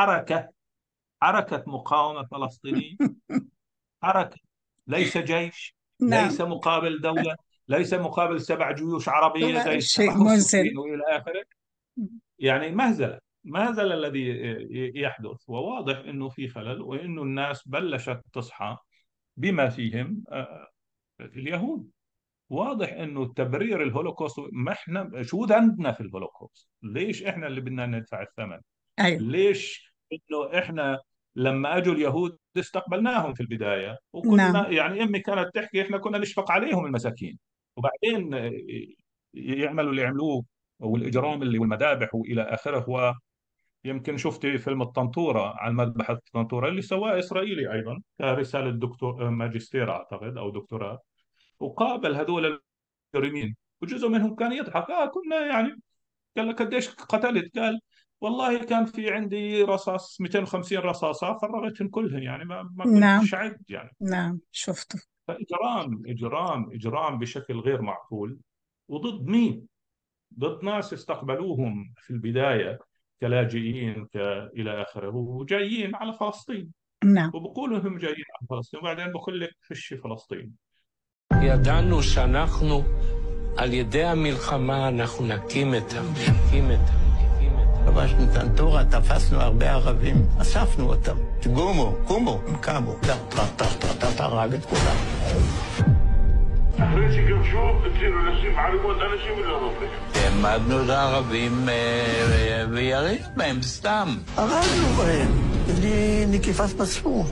حركة مقاومة فلسطينية، حركة، ليس جيش، نعم. ليس مقابل دولة، ليس مقابل 7 جيوش عربية زي شيء السوريين مذهل. وإلى آخره. يعني مهزلة الذي يحدث، وواضح أنه في خلل، وأنه الناس بلشت تصحى بما فيهم اليهود. واضح أنه تبرير الهولوكوست، ما احنا شو ذنبنا في الهولوكوست؟ ليش احنا اللي بدنا ندفع الثمن؟ ايوه. ليش انه احنا لما اجوا اليهود استقبلناهم في البدايه، نعم. وكنا يعني امي كانت تحكي احنا كنا نشفق عليهم المساكين، وبعدين يعملوا اللي عملوه والاجرام اللي والمذابح والى اخره. ويمكن شفتي فيلم الطنطوره، عن مذبحه الطنطوره اللي سواه اسرائيلي ايضا كرساله دكتور ماجستير اعتقد او دكتوراه، وقابل هذول المجرمين، وجزء منهم كان يضحك كنا يعني. قال لك قديش قتلت؟ قال والله كان في عندي رصاص 250 رصاصة فرغتهم كلهم، يعني ما نعم. كنتش أعد يعني. نعم، شفته. فإجرام إجرام إجرام بشكل غير معقول. وضد مين؟ ضد ناس استقبلوهم في البداية كلاجئين إلى آخره، وجايين على فلسطين، نعم. وبقولوا هم جايين على فلسطين، وبعدين بقول لك فيش فلسطين. ידענו שאנחנו על ידי המלחמה אנחנו נקים את המדינה. כבשנו את טנטורה, תפסנו הרבה ערבים, אספנו אותם. קומו, הם קמו. הרג את כולם. אחרי שכבשו, הצילו לשים ערימות אנשים ולא נופלים. העמדנו את הערבים וירינו בהם סתם. הרגנו בהם, בלי נקיפת מצפון.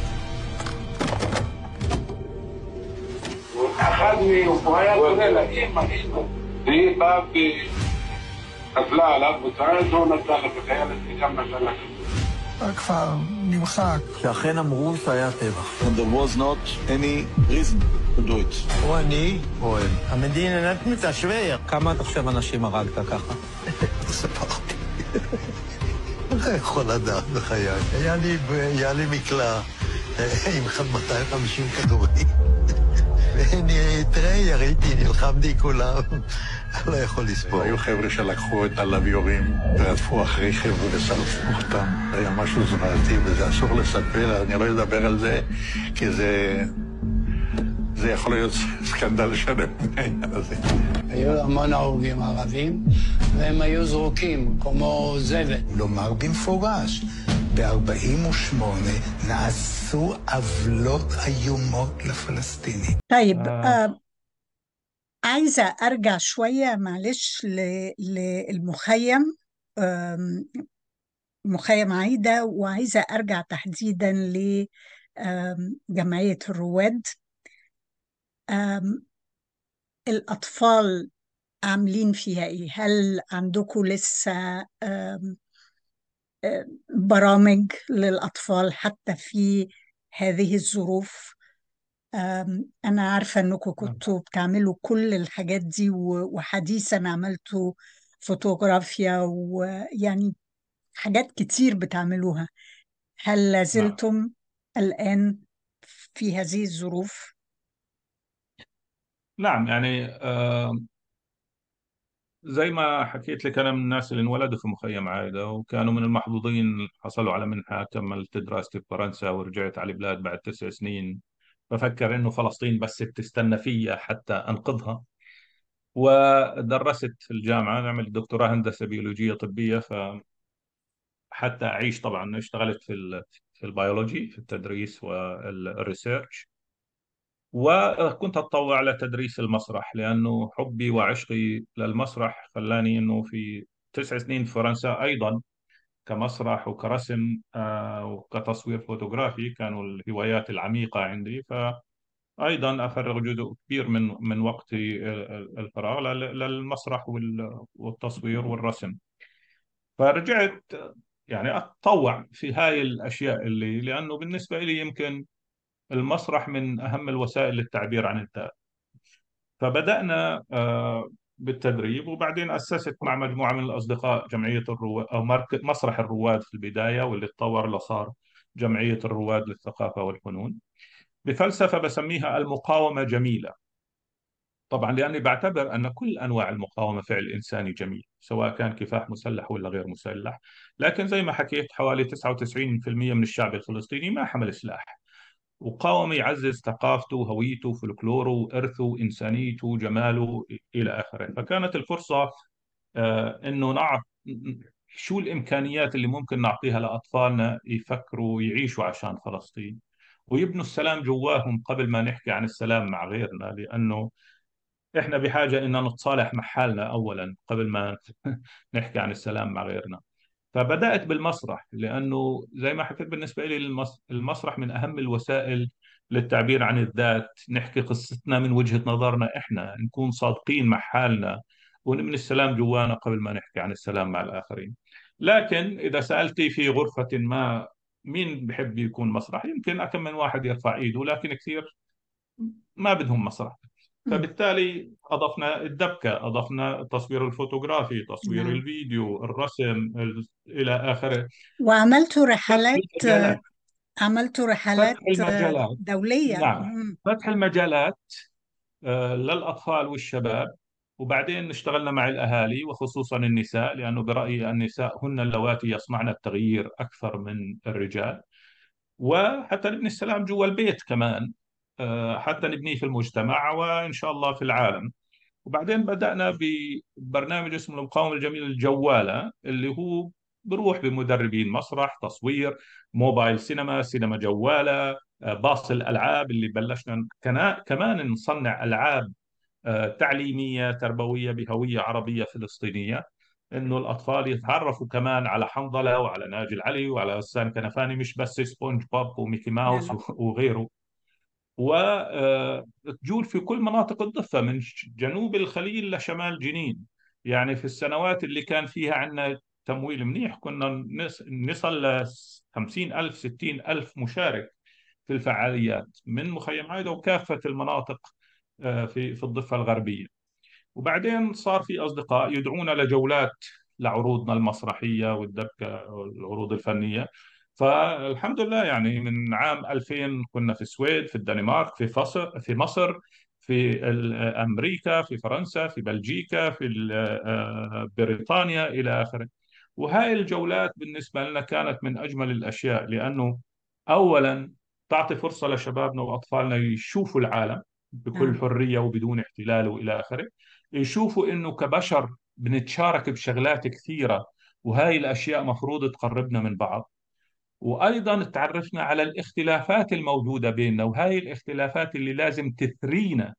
אחד הוא היה קורא לה אימא, והיא באה ונפלה עליו, וצריך לא נתן לה, וחיילת גם נתן לה. הכפר נמחק. שאכן אמרו שהיה טבח. And there was not any reason to do it. או אני או הם. המדינה נתנו השווי. כמה אתה חושב אנשים הרגת ככה? ספרתי. לא יכול לדעת בחיי. היה לי מקלע עם 250 כדורים. תראה, יריתי, נלחמתי כולם, לא יכול לספור. היו חבר'ה שלקחו את הלוויורים ורדפו אחרי חבר'ה ושרפו אותם. זה היה משהו זוועתי, וזה אסור לספר, אני לא אדבר על זה, כי זה יכול להיות סקנדל שלם מהעניין הזה. היו המון הרוגים ערבים, והם היו זרוקים כמו זבל. לומר במפורש, ב-48 נעשו עוולות איומות לפלסטינים. طيب، عايزة أرجع شوية معلش للمخيم، أم، مخيم عايدة، وعايزة أرجع تحديدا لجمعية الرواد. أم، الأطفال عاملين فيها إيه؟ هل عندكم لسه أم، برامج للأطفال حتى في هذه الظروف؟ أنا عارفة أنكم كنتوا بتعملوا كل الحاجات دي، وحديثا عملتوا فوتوغرافيا، ويعني حاجات كتير بتعملوها. هل نعم. لازلتم الآن في هذه الظروف؟ نعم، يعني زي ما حكيت لك، أنا من الناس اللي انولدوا في مخيم عايدة، وكانوا من المحظوظين، حصلوا على منحة، كملت دراستي في فرنسا ورجعت على البلاد بعد 9 سنين. بفكر إنه فلسطين بس بتستنى فيا حتى أنقذها. ودرست في الجامعة، نعمل دكتوراه هندسة بيولوجية طبية، فحتى أعيش طبعا اشتغلت في البيولوجي، في التدريس والريسيرش. وكنت أتطوع على تدريس المسرح، لأنه حبي وعشقي للمسرح خلاني أنه في 9 سنين في فرنسا أيضا كمسرح وكرسم وكتصوير فوتوغرافي كانوا الهوايات العميقة عندي. فأيضا أفرغ جزء كبير من وقتي الفراغ للمسرح والتصوير والرسم. فرجعت يعني أتطوع في هاي الأشياء، لأنه بالنسبة لي يمكن المسرح من أهم الوسائل للتعبير عن الذات. فبدأنا بالتدريب، وبعدين أسست مع مجموعة من الأصدقاء جمعية الرواد أو مسرح الرواد في البداية، واللي تطور لصار جمعية الرواد للثقافة والفنون، بفلسفة بسميها المقاومة جميلة. طبعا لأني بعتبر أن كل أنواع المقاومة فعل إنساني جميل، سواء كان كفاح مسلح ولا غير مسلح. لكن زي ما حكيت، حوالي 99% من الشعب الفلسطيني ما حمل سلاح، وقاوم يعزز ثقافته، هويته، فلكلوره، إرثه، إنسانيته، جماله إلى آخره. فكانت الفرصة إنه شو الإمكانيات اللي ممكن نعطيها لأطفالنا يفكروا يعيشوا عشان فلسطين، ويبنوا السلام جواهم قبل ما نحكي عن السلام مع غيرنا. لأنه إحنا بحاجة إن نتصالح مع حالنا أولا قبل ما نحكي عن السلام مع غيرنا. فبدأت بالمسرح، لأنه زي ما حكيت بالنسبة لي المسرح من أهم الوسائل للتعبير عن الذات. نحكي قصتنا من وجهة نظرنا إحنا، نكون صادقين مع حالنا، ونبني السلام جوانا قبل ما نحكي عن السلام مع الآخرين. لكن إذا سألتي في غرفة ما مين بحب يكون مسرح، يمكن أكم من واحد يرفع إيده، لكن كثير ما بدهم مسرح. مم. فبالتالي أضفنا الدبكة، أضفنا التصوير الفوتوغرافي، تصوير نعم. الفيديو، الرسم، إلى آخره. وعملتوا فتح رحلات، المجالات، عملتوا فتح رحلات المجالات. دولية. نعم، فتح المجالات للأطفال والشباب. وبعدين اشتغلنا مع الأهالي وخصوصا النساء، لأنه برأيي النساء هن اللواتي يصنعن التغيير أكثر من الرجال. وحتى نبني السلام جوا البيت كمان، حتى نبنيه في المجتمع وإن شاء الله في العالم. وبعدين بدأنا ببرنامج اسمه المقاومة الجميلة الجوالة، اللي هو بروح بمدربين مسرح، تصوير، موبايل سينما، سينما جوالة، باص الألعاب، اللي بلشنا كمان نصنع ألعاب تعليمية تربوية بهوية عربية فلسطينية، انه الاطفال يتعرفوا كمان على حنظله وعلى ناجي العلي وعلى غسان كنفاني، مش بس سبونج بوب وميكي ماوس نعم. وغيره. وتجول في كل مناطق الضفة، من جنوب الخليل لشمال جنين. يعني في السنوات اللي كان فيها عندنا تمويل منيح، كنا نصل ل 50,000 60,000 مشارك في الفعاليات من مخيم عايدة وكافة المناطق في الضفة الغربية. وبعدين صار في أصدقاء يدعونا لجولات لعروضنا المسرحية والدبكة والعروض الفنية. فالحمد لله، يعني من عام 2000 كنا في السويد، في الدنمارك، في مصر، في أمريكا، في فرنسا، في بلجيكا، في بريطانيا إلى آخره. وهاي الجولات بالنسبة لنا كانت من أجمل الأشياء، لأنه أولا تعطي فرصة لشبابنا وأطفالنا يشوفوا العالم بكل نعم. حرية وبدون احتلال وإلى آخره. يشوفوا إنه كبشر بنتشارك بشغلات كثيرة، وهاي الأشياء مفروض تقربنا من بعض. وأيضا تعرفنا على الاختلافات الموجودة بيننا، وهاي الاختلافات اللي لازم تثرينا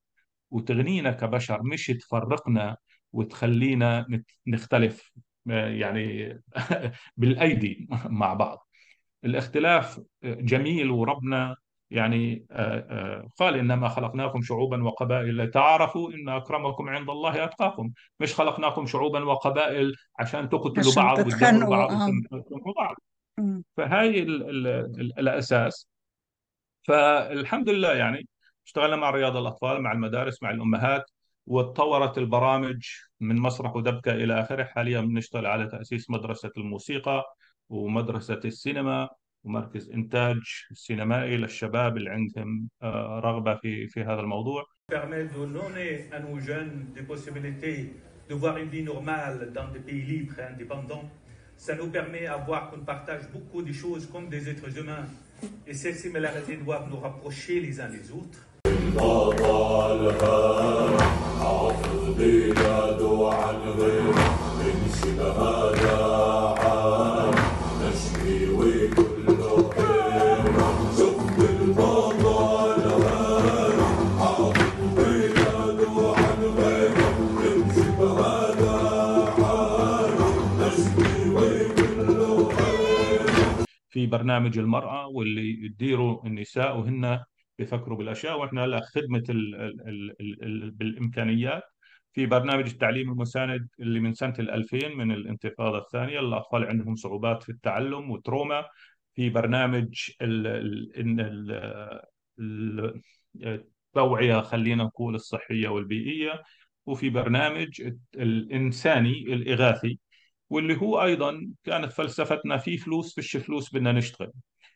وتغنينا كبشر، مش تفرقنا وتخلينا نختلف يعني بالأيدي مع بعض. الاختلاف جميل، وربنا يعني قال إنما خلقناكم شعوبا وقبائل لتعارفوا إن أكرمكم عند الله أتقاكم. مش خلقناكم شعوبا وقبائل عشان تقتلوا عشان بعض وتجروا تتخانقوا. بعض وتنهوا بعض. مم. فهاي الأساس. فالحمد لله يعني اشتغلنا مع رياض الأطفال، مع المدارس، مع الأمهات، وتطورت البرامج من مسرح ودبكة إلى آخره. حاليا بنشتغل على تأسيس مدرسة الموسيقى ومدرسة السينما ومركز إنتاج سينمائي للشباب اللي عندهم رغبة في هذا الموضوع. permet de donner à nos jeunes des possibilités de voir une vie normale dans des pays libres et indépendants. Ça nous permet à voir qu'on partage beaucoup de choses comme des êtres humains. Et ces similarités doivent nous rapprocher les uns les autres. في برنامج المرأة واللي يديروا النساء وهن بيفكروا بالأشياء، وإحنا لخدمة بالإمكانيات. في برنامج التعليم المساند اللي من سنة 2000 من الانتفاضة الثانية، الأطفال عندهم صعوبات في التعلم وتروما. في برنامج التوعية خلينا نقول الصحية والبيئية. وفي برنامج الإنساني الإغاثي، واللي هو أيضا كانت فلسفتنا فيه فلوس فيش فلوس بدنا نشتغل.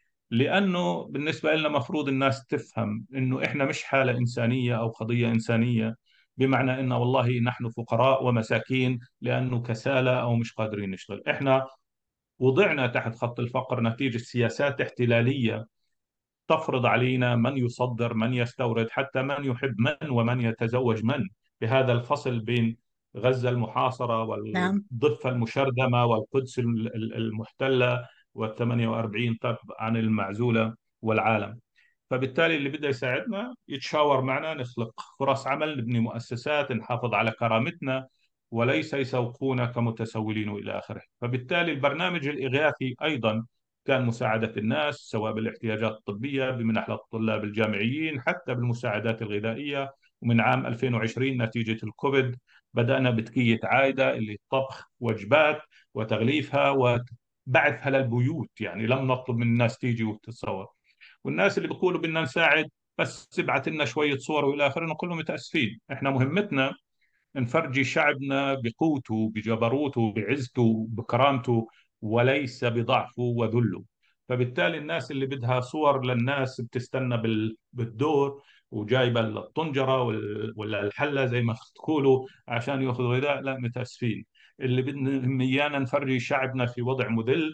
لأنه بالنسبة لنا مفروض الناس تفهم إنه إحنا مش حالة إنسانية أو قضية إنسانية بمعنى إنه والله نحن فقراء ومساكين لأنه كسالى أو مش قادرين نشتغل. إحنا وضعنا تحت خط الفقر نتيجة سياسات احتلالية تفرض علينا من يصدر، من يستورد، حتى من يحب من ومن يتزوج من، بهذا الفصل بين غزة المحاصرة نعم. والضفة المشردمة والقدس المحتلة وال48 طبعا المعزولة والعالم. فبالتالي اللي بده يساعدنا يتشاور معنا، نخلق فرص عمل، نبني مؤسسات، نحافظ على كرامتنا، وليس يسوقونا كمتسولين وإلى آخره. فبالتالي البرنامج الإغاثي أيضا كان مساعدة الناس، سواء بالاحتياجات الطبية، بمنح للطلاب الجامعيين، حتى بالمساعدات الغذائية. ومن عام 2020 نتيجة الكوفيد بدأنا بتكية عايدة اللي طبخ وجبات وتغليفها وبعثها للبيوت. يعني لم نطلب من الناس تيجي وتتصور. والناس اللي بيقولوا بدنا نساعد بس ابعث لنا شوية صور والى اخره، نقول لهم متاسفين، احنا مهمتنا نفرجي شعبنا بقوته بجبروته بعزته بكرامته، وليس بضعفه وذله. فبالتالي الناس اللي بدها صور للناس بتستنى بالدور وجايبه الطنجره ولا الحله زي ما تقولوا عشان ياخذوا غذاء، لا متاسفين. اللي بدنا ايانا نفرجي شعبنا في وضع مذل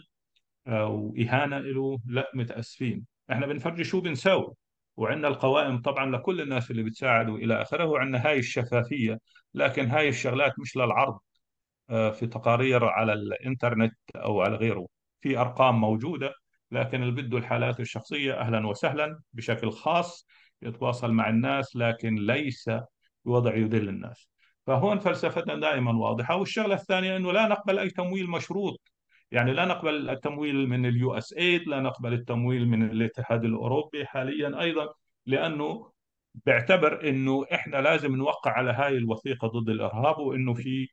وإهانة له، لا متأسفين. احنا بنفرجي شو بنساوي، وعندنا القوائم طبعا لكل الناس اللي بتساعد وإلى آخره، وعندنا هاي الشفافية. لكن هاي الشغلات مش للعرض في تقارير على الإنترنت أو على غيره. في أرقام موجودة، لكن اللي بده الحالات الشخصية أهلا وسهلا بشكل خاص يتواصل مع الناس، لكن ليس بوضع يذل الناس. فهون فلسفتنا دائما واضحة. والشغلة الثانية أنه لا نقبل أي تمويل مشروط. يعني لا نقبل التمويل من اليو اس ايد، لا نقبل التمويل من الاتحاد الاوروبي حاليا ايضا، لانه بيعتبر انه احنا لازم نوقع على هاي الوثيقه ضد الارهاب، وانه في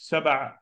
7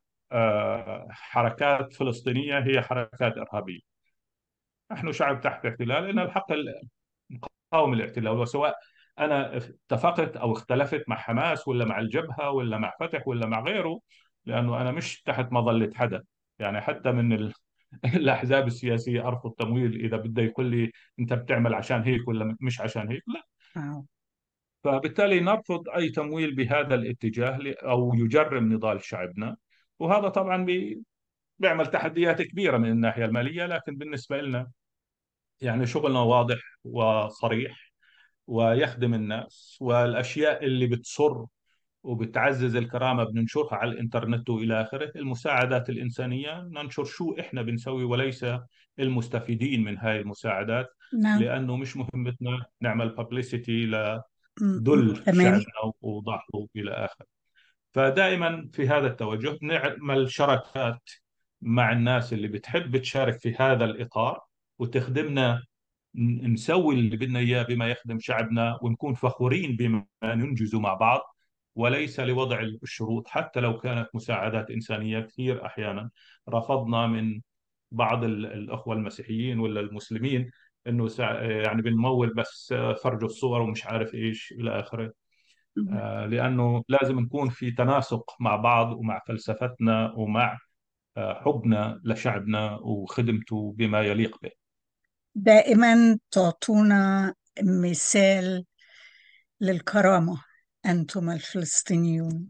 حركات فلسطينيه هي حركات ارهابيه. نحن شعب تحت احتلال، لنا الحق نقاوم الاحتلال، وسواء انا اتفقت او اختلفت مع حماس ولا مع الجبهه ولا مع فتح ولا مع غيره، لانه انا مش تحت مظله حدا. يعني حتى من الاحزاب السياسيه ارفض تمويل اذا بده يقول لي انت بتعمل عشان هيك ولا مش عشان هيك، لا. فبالتالي نرفض اي تمويل بهذا الاتجاه او يجرم نضال شعبنا. وهذا طبعا بيعمل تحديات كبيره من الناحيه الماليه، لكن بالنسبه لنا يعني شغلنا واضح وصريح ويخدم الناس. والاشياء اللي بتسر وبتعزز الكرامة بننشرها على الإنترنت وإلى آخره. المساعدات الإنسانية ننشر شو إحنا بنسوي وليس المستفيدين من هاي المساعدات. نعم. لأنه مش مهمتنا نعمل publicity دل تمام. شعبنا وضعه إلى آخره. فدائما في هذا التوجه نعمل شراكات مع الناس اللي بتحب تشارك في هذا الإطار وتخدمنا، نسوي اللي بدنا إياه بما يخدم شعبنا، ونكون فخورين بما ننجزه مع بعض، وليس لوضع الشروط. حتى لو كانت مساعدات إنسانية، كثير أحيانا رفضنا من بعض الأخوة المسيحيين ولا المسلمين إنه يعني بنمول بس فرج الصور ومش عارف إيش إلى آخره. لأنه لازم نكون في تناسق مع بعض ومع فلسفتنا ومع حبنا لشعبنا وخدمته بما يليق به. دائما تعطونا مثال للكرامة أنتم الفلسطينيون.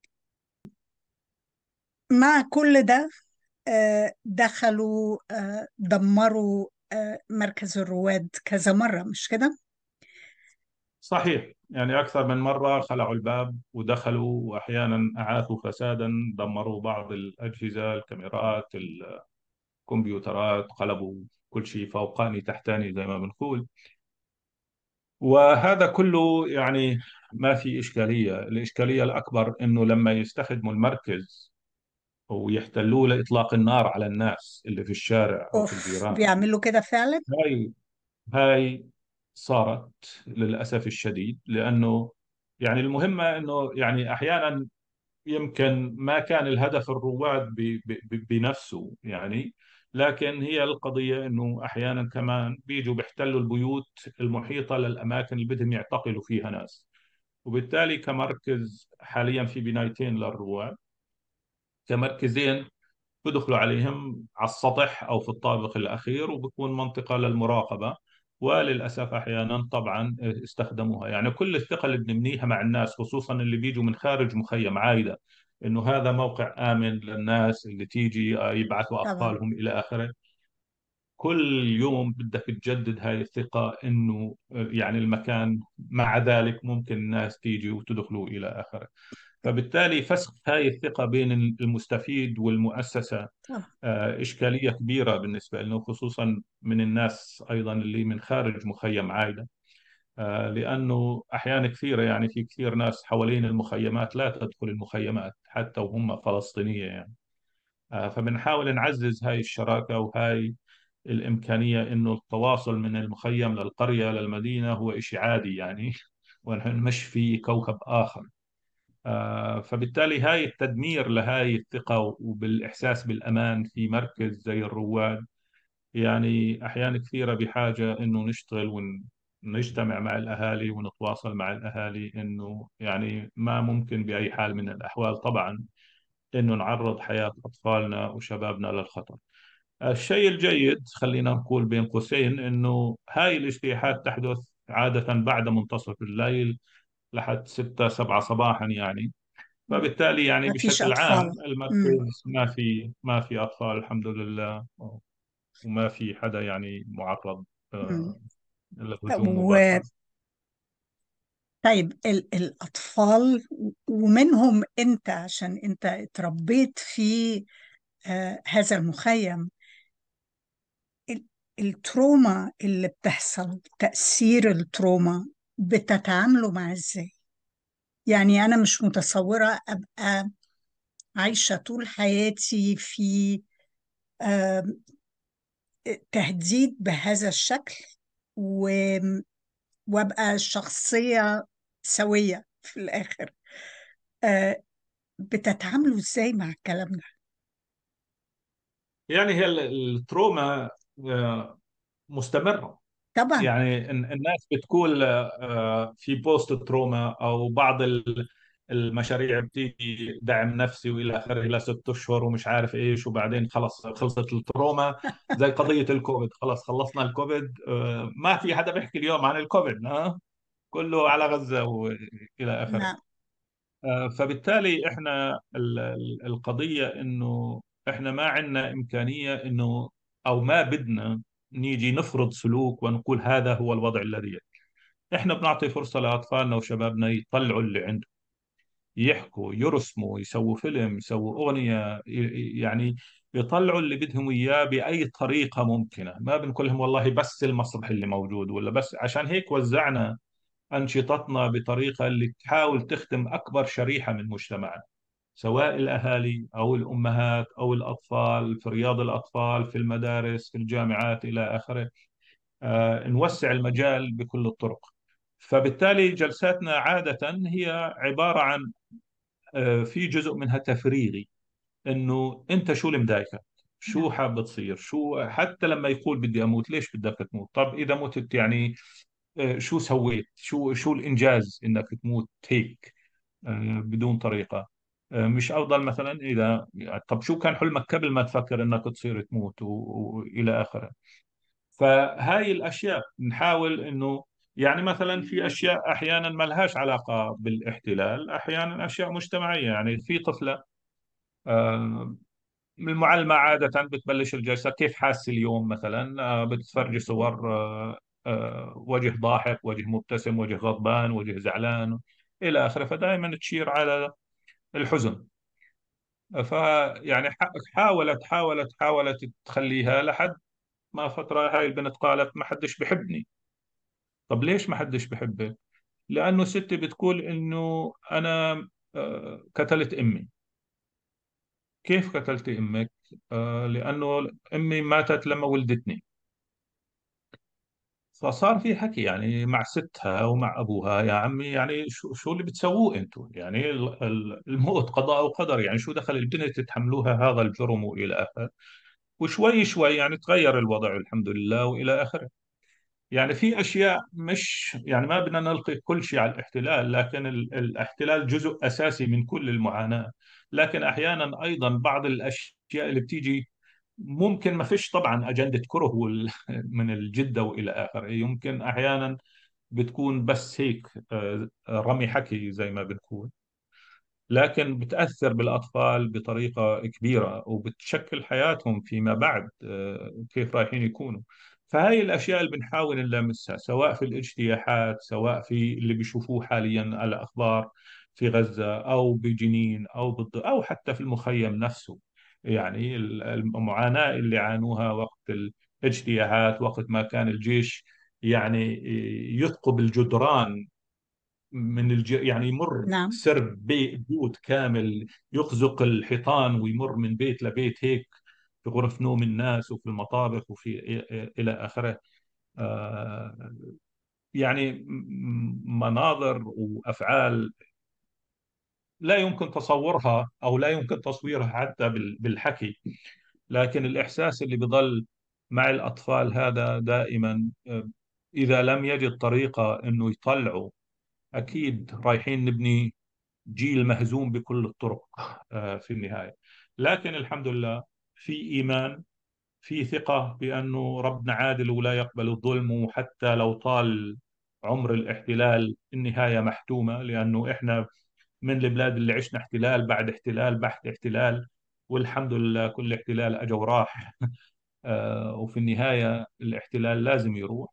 مع كل ده دخلوا دمروا مركز الرواد كذا مرة، مش كده؟ صحيح، يعني أكثر من مرة خلعوا الباب ودخلوا، وأحيانا أعاثوا فسادا، دمروا بعض الأجهزة، الكاميرات، الكمبيوترات، قلبوا كل شيء فوقاني تحتاني زي ما بنقول. وهذا كله يعني ما في إشكالية. الإشكالية الأكبر إنه لما يستخدموا المركز ويحتلوه لإطلاق النار على الناس اللي في الشارع أو في أوف، الجيران. بيعملوا كده فعلا؟ هاي صارت للأسف الشديد، لأنه يعني المهمة أنه يعني أحيانا يمكن ما كان الهدف الرواد بنفسه يعني، لكن هي القضية أنه أحيانا كمان بيجوا بيحتلوا البيوت المحيطة للأماكن اللي بدهم يعتقلوا فيها ناس. وبالتالي كمركز حاليا في بنايتين للرواد، كمركزين بدخلوا عليهم على السطح أو في الطابق الأخير، وبكون منطقة للمراقبة. وللأسف أحيانا طبعا استخدموها، يعني كل الثقة اللي بنبنيها مع الناس، خصوصا اللي بيجوا من خارج مخيم عايدة، إنه هذا موقع آمن للناس اللي تيجي يبعثوا طبعا. أطفالهم إلى آخره. كل يوم بدك تجدد هاي الثقة إنه يعني المكان مع ذلك ممكن الناس تيجي وتدخلوا إلى آخره. فبالتالي فسخ هاي الثقة بين المستفيد والمؤسسة طبعا. إشكالية كبيرة بالنسبة لنا، خصوصا من الناس أيضا اللي من خارج مخيم عايدة. لأنه أحيانا كثيرة يعني في كثير ناس حوالين المخيمات لا تدخل المخيمات حتى وهم فلسطينية يعني. فبنحاول نعزز هاي الشراكة وهاي الإمكانية، إنه التواصل من المخيم للقرية للمدينة هو إشي عادي يعني ونحن مش في كوكب آخر. فبالتالي هاي التدمير لهاي الثقة وبالإحساس بالأمان في مركز زي الرواد، يعني أحيانا كثيرة بحاجة إنه نشتغل ونجتمع مع الأهالي ونتواصل مع الأهالي، إنه يعني ما ممكن بأي حال من الأحوال طبعا إنه نعرض حياة أطفالنا وشبابنا للخطر. الشيء الجيد خلينا نقول بين قوسين إنه هاي الاجتياحات تحدث عادة بعد منتصف الليل لحد 6 7 صباحا يعني. فبالتالي يعني ما فيش بشكل عام أطفال. المركز ما في أطفال الحمد لله، وما في حدا يعني معرض مم. للهجوم مباشرة. طيب الأطفال ومنهم أنت، عشان أنت اتربيت في هذا المخيم، التروما اللي بتحصل، تأثير التروما بتتعاملوا معاه إزاي؟ يعني أنا مش متصورة أبقى عايشة طول حياتي في آه، تهديد بهذا الشكل وأبقى شخصية سوية في الآخر. آه، بتتعاملوا إزاي مع الكلام ده؟ يعني هي التروما مستمرة. طبعا. يعني الناس بتقول في بوست تروما او بعض المشاريع بتيجي دعم نفسي والى اخره ل6 اشهر ومش عارف ايش، وبعدين خلص خلصت التروما. زي قضيه الكوفيد، خلص خلصنا الكوفيد، ما في حدا بيحكي اليوم عن الكوفيد، كله على غزه والى اخره. نعم. فبالتالي احنا القضيه انه احنا ما عندنا امكانيه انه او ما بدنا نيجي نفرض سلوك ونقول هذا هو الوضع الذي يجب. احنا بنعطي فرصة لأطفالنا وشبابنا يطلعوا اللي عندهم، يحكوا، يرسموا، يسووا فيلم، يسووا أغنية، يعني يطلعوا اللي بدهم إياه بأي طريقة ممكنة. ما بنقول لهم والله بس المسرح اللي موجود ولا بس. عشان هيك وزعنا أنشطتنا بطريقة اللي تحاول تخدم أكبر شريحة من مجتمعنا، سواء الأهالي أو الأمهات أو الأطفال، في رياض الأطفال، في المدارس، في الجامعات إلى آخره. نوسع المجال بكل الطرق. فبالتالي جلساتنا عادة هي عبارة عن في جزء منها تفريغي، انه انت شو اللي مضايقك، شو نعم. حاب تصير، شو حتى لما يقول بدي اموت، ليش بدك تموت؟ طب اذا متت يعني شو سويت، شو الانجاز انك تموت هيك بدون طريقة؟ مش افضل مثلا اذا طب شو كان حلمك قبل ما تفكر انك تصير تموت والى اخره. فهاي الاشياء نحاول انه يعني مثلا في اشياء احيانا ما لهاش علاقة بالاحتلال، احيانا اشياء مجتمعية. يعني في طفلة آه، المعلمة عادة بتبلش الجلسة كيف حاسة اليوم مثلا، بتفرجي صور وجه ضاحك، وجه مبتسم، وجه غضبان، وجه زعلان إلى آخره، فدائما تشير على الحزن. فيعني حاولت تخليها لحد ما فترة هاي البنت قالت ما حدش بحبني. طب ليش ما حدش بحبك؟ لأنه ستي بتقول إنه أنا قتلت أمي. كيف قتلت أمك؟ لأنه أمي ماتت لما ولدتني. فصار في حكي يعني مع ستها ومع أبوها، يا عمي يعني شو اللي بتسووه أنتم؟ يعني الموت قضاء وقدر، يعني شو دخل البنت تحملوها هذا الجرم وإلى آخره. وشوي شوي يعني تغير الوضع الحمد لله وإلى آخره. يعني في أشياء مش يعني ما بدنا نلقي كل شيء على الاحتلال، لكن الاحتلال جزء أساسي من كل المعاناة. لكن أحيانا أيضا بعض الأشياء اللي بتيجي ممكن ما فيش طبعا أجندة كره من الجدة وإلى آخره، يمكن أحيانا بتكون بس هيك رمي حكي زي ما بنقول، لكن بتأثر بالأطفال بطريقة كبيرة وبتشكل حياتهم فيما بعد كيف رايحين يكونوا. فهاي الأشياء اللي بنحاول نلمسها، سواء في الاجتياحات، سواء في اللي بيشوفوه حاليا على أخبار في غزة أو بجنين أو حتى في المخيم نفسه. يعني المعاناة اللي عانوها وقت الاجتياحات، وقت ما كان الجيش يعني يثقب الجدران يعني يمر نعم. سرب بيوت كامل، يخزق الحيطان ويمر من بيت لبيت هيك في غرف نوم الناس وفي المطابخ وفي إلى آخره. آه، يعني مناظر وأفعال لا يمكن تصورها أو لا يمكن تصويرها حتى بالحكي. لكن الإحساس اللي بيضل مع الأطفال هذا دائما، إذا لم يجد طريقة أنه يطلعوا، أكيد رايحين نبني جيل مهزوم بكل الطرق في النهاية. لكن الحمد لله في إيمان، في ثقة بأنه ربنا عادل ولا يقبل الظلم، وحتى لو طال عمر الاحتلال النهاية محتومة، لأنه إحنا من البلاد اللي عشنا احتلال بعد احتلال بعد احتلال، والحمد لله كل احتلال أجا وراح وفي النهاية الاحتلال لازم يروح.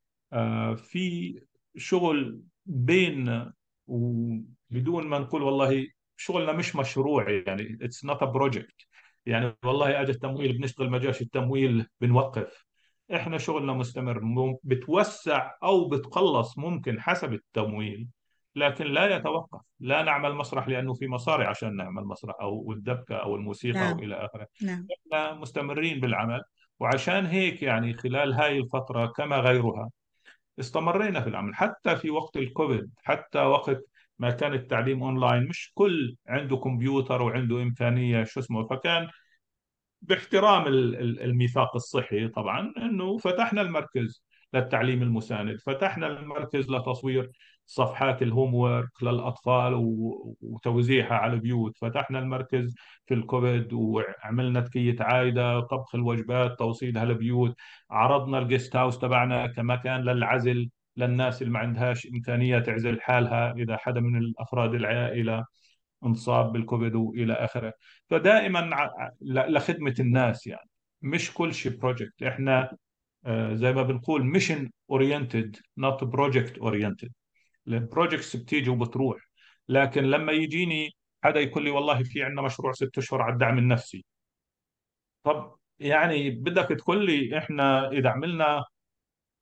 في شغل بيننا وبدون ما نقول والله شغلنا مش مشروع، يعني اتس نوت ا بروجكت، يعني والله اجى التمويل بنشتغل، ما جاش التمويل بنوقف. احنا شغلنا مستمر، بتوسع او بتقلص ممكن حسب التمويل، لكن لا يتوقف. لا نعمل مسرح لانه في مصاري عشان نعمل مسرح او الدبكه او الموسيقى او نعم. الى اخره. نعم. احنا مستمرين بالعمل. وعشان هيك يعني خلال هاي الفترة كما غيرها استمرينا في العمل حتى في وقت الكوفيد، حتى وقت ما كان التعليم اونلاين، مش كل عنده كمبيوتر وعنده امكانيه شو اسمه. فكان باحترام الميثاق الصحي طبعا انه فتحنا المركز للتعليم المساند، فتحنا المركز لتصوير صفحات الهوم وورك للاطفال وتوزيعها على البيوت، فتحنا المركز في الكوفيد وعملنا تكية عايدة، طبخ الوجبات، توصيلها للبيوت. عرضنا الجست هاوس تبعنا كمكان للعزل للناس اللي ما عندهاش إمكانية تعزل حالها إذا حدا من الأفراد العائلة انصاب بالكوفيد والى اخره. فدائما لخدمه الناس يعني، مش كل شيء بروجكت. احنا زي ما بنقول ميشن اورينتد نوت بروجكت اورينتد. البروجكتس بتيجي وبتروح، لكن لما يجيني حدا يقول لي والله في عندنا مشروع 6 اشهر على الدعم النفسي، طب يعني بدك تقول لي احنا اذا عملنا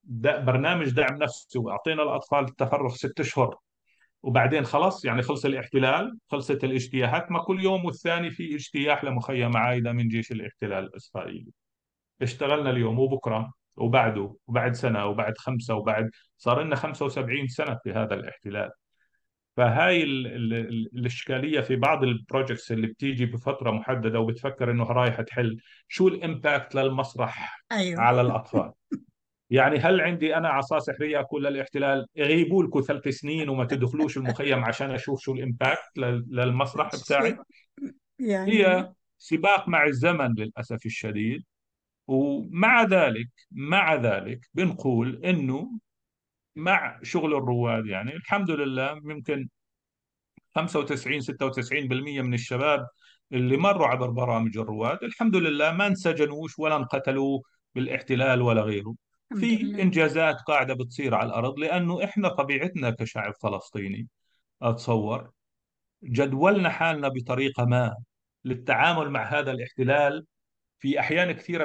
برنامج دعم نفسي، وأعطينا الأطفال التفرغ 6 أشهر، وبعدين خلص يعني خلص الاحتلال، خلصت الاجتياحات، ما كل يوم والثاني في اجتياح لمخيم عايدة من جيش الاحتلال الإسرائيلي. اشتغلنا اليوم وبكرة وبعده وبعد سنة وبعد 5 وبعد، صار لنا 75 سنة في هذا الاحتلال. فهاي الإشكالية في بعض البروجكتس اللي بتيجي بفترة محددة وبتفكر إنه رايحة تحل، شو الإمباكت للمسرح أيوه. على الأطفال. يعني هل عندي أنا عصا سحرية أقول للاحتلال غيبوا لكم 3 سنين وما تدخلوش المخيم عشان أشوف شو الإمباكت للمسرح بتاعي؟ شيء يعني. هي سباق مع الزمن للأسف الشديد. ومع ذلك بنقول إنه مع شغل الرواد يعني الحمد لله ممكن 95 96% من الشباب اللي مروا عبر برامج الرواد الحمد لله ما انسجنوش ولا انقتلوا بالاحتلال ولا غيره. الحمد في لله. إنجازات قاعدة بتصير على الأرض، لأنه إحنا طبيعتنا كشعب فلسطيني أتصور جدولنا حالنا بطريقة ما للتعامل مع هذا الاحتلال في أحيان كثيرة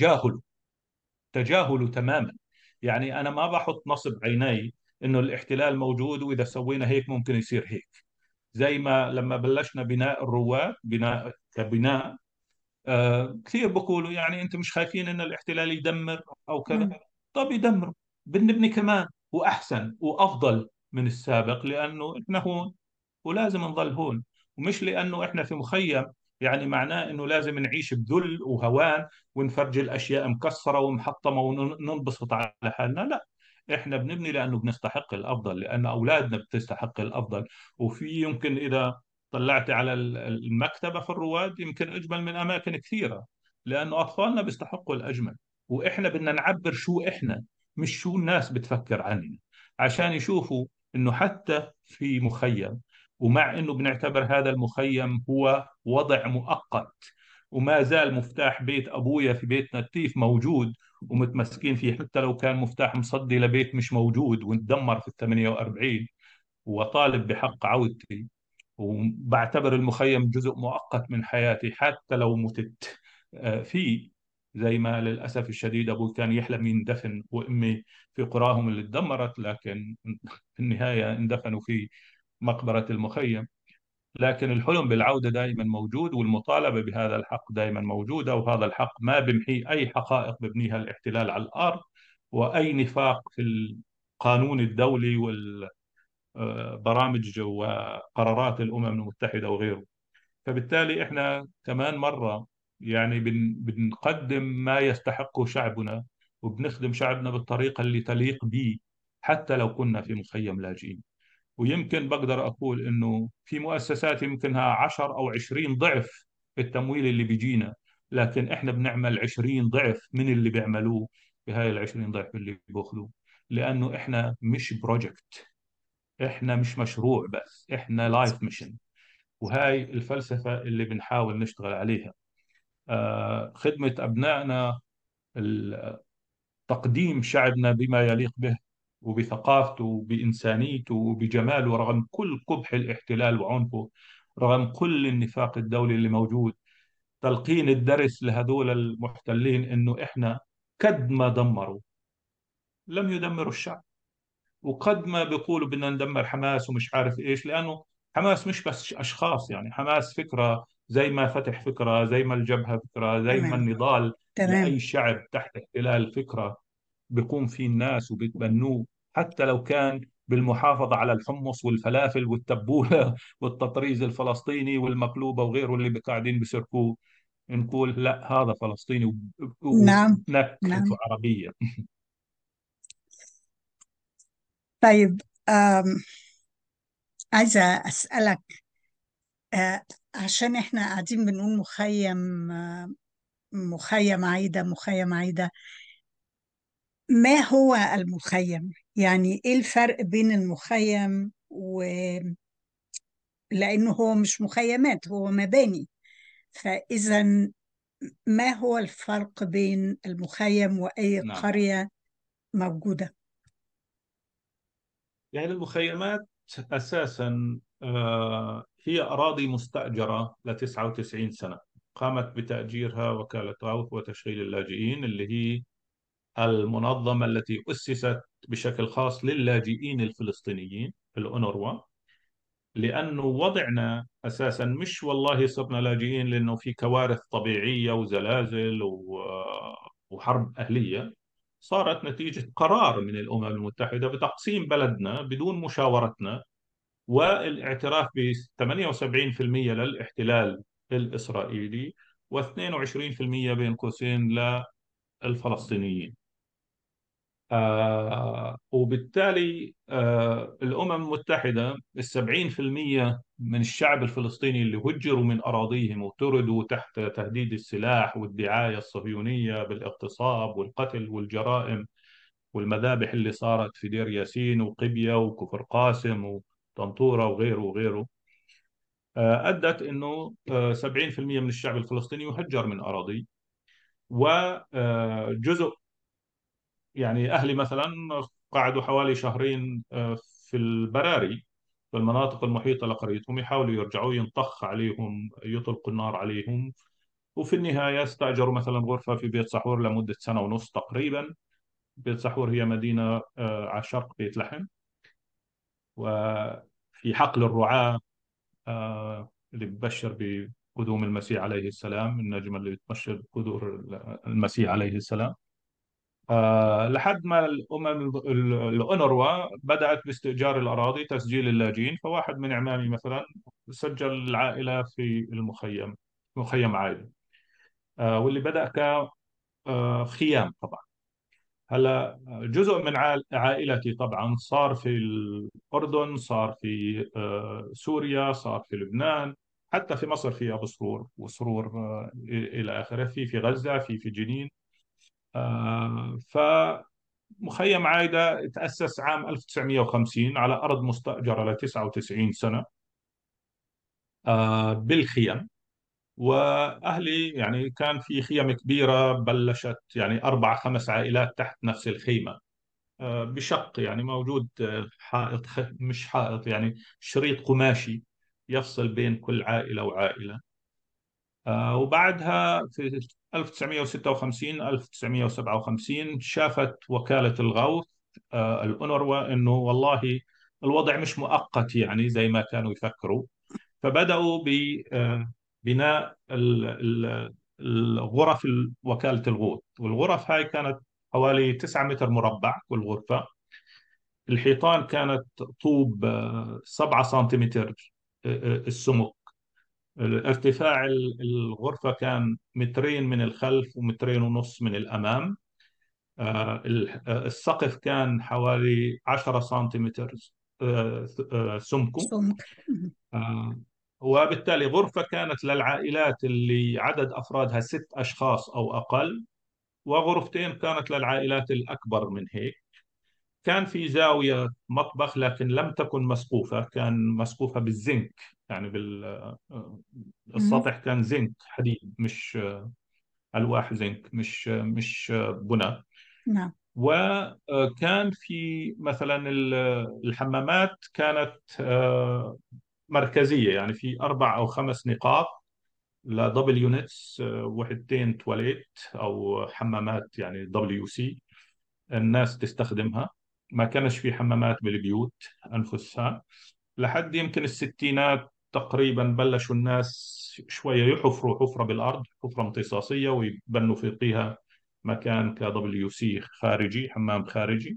تجاهله تماما. يعني أنا ما بحط نصب عيني إنه الاحتلال موجود وإذا سوينا هيك ممكن يصير هيك. زي ما لما بلشنا بناء الرواد بناء كبناء، كثير بقولوا يعني انتم مش خايفين ان الاحتلال يدمر او كذا؟ مم. طب يدمر، بنبني كمان واحسن وافضل من السابق، لانه احنا هون ولازم نظل هون. ومش لانه احنا في مخيم يعني معناه انه لازم نعيش بذل وهوان ونفرج الاشياء مكسره ومحطمه وننبسط على حالنا، لا. احنا بنبني لانه بنستحق الافضل، لان اولادنا بتستحق الافضل. وفي يمكن اذا طلعت على المكتبه في الرواد يمكن اجمل من اماكن كثيره، لانه اطفالنا بيستحقوا الاجمل. واحنا بدنا نعبر شو احنا، مش شو الناس بتفكر عننا، عشان يشوفوا انه حتى في مخيم، ومع انه بنعتبر هذا المخيم هو وضع مؤقت، وما زال مفتاح بيت ابويا في بيت نتيف موجود ومتمسكين فيه، حتى لو كان مفتاح مصدي لبيت مش موجود وتدمر في ال 48، وطالب بحق عودتي. وبعتبر المخيم جزء مؤقت من حياتي حتى لو متت فيه. زي ما للأسف الشديد أبوي كان يحلم يندفن وأمي في قراهم اللي تدمرت، لكن في النهاية اندفنوا في مقبرة المخيم. لكن الحلم بالعودة دائما موجود، والمطالبة بهذا الحق دائما موجودة، وهذا الحق ما بمحي أي حقائق ببنيها الاحتلال على الأرض، وأي نفاق في القانون الدولي والبرامج وقرارات الأمم المتحدة وغيره. فبالتالي إحنا كمان مرة يعني بنقدم ما يستحقه شعبنا، وبنخدم شعبنا بالطريقة اللي تليق به، حتى لو كنا في مخيم لاجئين. ويمكن بقدر أقول إنه في مؤسسات يمكنها 10 أو 20 ضعف التمويل اللي بيجينا، لكن إحنا بنعمل 20 ضعف من اللي بيعملوه بهاي ال20 ضعف اللي بياخذوه، لأنه إحنا مش بروجكت، إحنا مش مشروع بس، إحنا لايف ميشن. وهاي الفلسفة اللي بنحاول نشتغل عليها، خدمة أبنائنا، تقديم شعبنا بما يليق به وبثقافته وبإنسانيته وبجماله رغم كل قبح الاحتلال وعنفه، رغم كل النفاق الدولي اللي موجود. تلقين الدرس لهذول المحتلين إنه إحنا قد ما دمروا لم يدمروا الشعب، وقد ما بيقولوا بدنا ندمر حماس ومش عارف إيش، لأنه حماس مش بس أشخاص، يعني حماس فكرة زي ما فتح فكرة، زي ما الجبهة فكرة، زي ما تمام. النضال تمام. لأي شعب تحت احتلال فكرة بيقوم فيه الناس وبيتبنوه، حتى لو كان بالمحافظة على الحمص والفلافل والتبولة والتطريز الفلسطيني والمقلوبة وغيره اللي قاعدين بيسرقوه. نقول لا، هذا فلسطيني نعم. ونكهته نعم. عربية. طيب، عايزة أسألك، عشان احنا قاعدين بنقول مخيم، مخيم عايدة، مخيم عايدة، ما هو المخيم؟ يعني ايه الفرق بين المخيم لأنه هو مش مخيمات، هو مباني. فإذا ما هو الفرق بين المخيم وأي نعم، قرية موجودة؟ يعني المخيمات أساسا هي أراضي مستأجرة ل 99 سنة، قامت بتأجيرها وكالة غوث وتشغيل اللاجئين، اللي هي المنظمة التي أسست بشكل خاص للاجئين الفلسطينيين، الأونروا. لأنه وضعنا أساسا مش والله صرنا لاجئين لأنه في كوارث طبيعية وزلازل وحرب أهلية. صارت نتيجة قرار من الأمم المتحدة بتقسيم بلدنا بدون مشاورتنا، والاعتراف ب 78% للاحتلال الإسرائيلي و22% بين قوسين للفلسطينيين. وبالتالي الأمم المتحدة 70% من الشعب الفلسطيني اللي هجروا من أراضيهم وطردوا تحت تهديد السلاح والدعاية الصهيونية بالاغتصاب والقتل والجرائم والمذابح اللي صارت في دير ياسين وقبية وكفر قاسم وطنطورة وغيره وغيره، أدت أنه 70% من الشعب الفلسطيني يهجر من أراضيه. وجزء يعني أهلي مثلا قعدوا حوالي شهرين في البراري في المناطق المحيطة لقريتهم، يحاولوا يرجعوا، ينطخ عليهم، يطلقوا النار عليهم. وفي النهاية استأجروا مثلا غرفة في بيت سحور لمدة سنة ونص تقريبا. بيت سحور هي مدينة على شرق بيت لحم، وفي حقل الرعاة اللي ببشر بقدوم المسيح عليه السلام، النجمة اللي بتبشر بقدوم المسيح عليه السلام. لحد ما الأونروا بدأت باستئجار الأراضي، تسجيل اللاجئين. فواحد من عمامي مثلا سجل العائلة في المخيم، مخيم عائلة، واللي بدأ كخيام طبعا. هلا جزء من عائلتي طبعا صار في الأردن، صار في سوريا، صار في لبنان، حتى في مصر في أبو سرور وسرور إلى آخره، في غزة، في جنين. فمخيم عايدة تأسس عام 1950 على أرض مستأجرة ل 99 سنة بالخيم. وأهلي يعني كان في خيم كبيرة بلشت يعني 4 5 عائلات تحت نفس الخيمة بشق، يعني موجود حائط، مش حائط يعني شريط قماشي يفصل بين كل عائلة وعائلة. وبعدها في 1956 1957 شافت وكالة الغوث الأونروا إنه والله الوضع مش مؤقت يعني زي ما كانوا يفكروا. فبدأوا ببناء الغرف، وكالة الغوث. والغرف هاي كانت حوالي 9 متر مربع كل غرفة. الحيطان كانت طوب 7 سنتيمتر السمك. ارتفاع الغرفة كان 2 متر من الخلف و2.5 متر من الأمام. السقف كان حوالي 10 سنتيمتر سمكه. سمك. وبالتالي غرفة كانت للعائلات اللي عدد أفرادها 6 أشخاص أو أقل، وغرفتين كانت للعائلات الأكبر من هيك. كان في زاوية مطبخ لكن لم تكن مسقوفة، كان مسقوفة بالزنك، يعني السطح كان زنك حديد، مش ألواح زنك، مش بناء. نعم. وكان في مثلا الحمامات كانت مركزية، يعني في 4 أو 5 نقاط لدبل يونتس، وحدتين تواليت أو حمامات يعني WC الناس تستخدمها. ما كانش في حمامات بالبيوت أنفسها. لحد يمكن الستينات تقريبا بلشوا الناس شوية يحفروا حفرة بالأرض، حفرة امتصاصية، ويبنوا فوقيها مكان WC خارجي، حمام خارجي.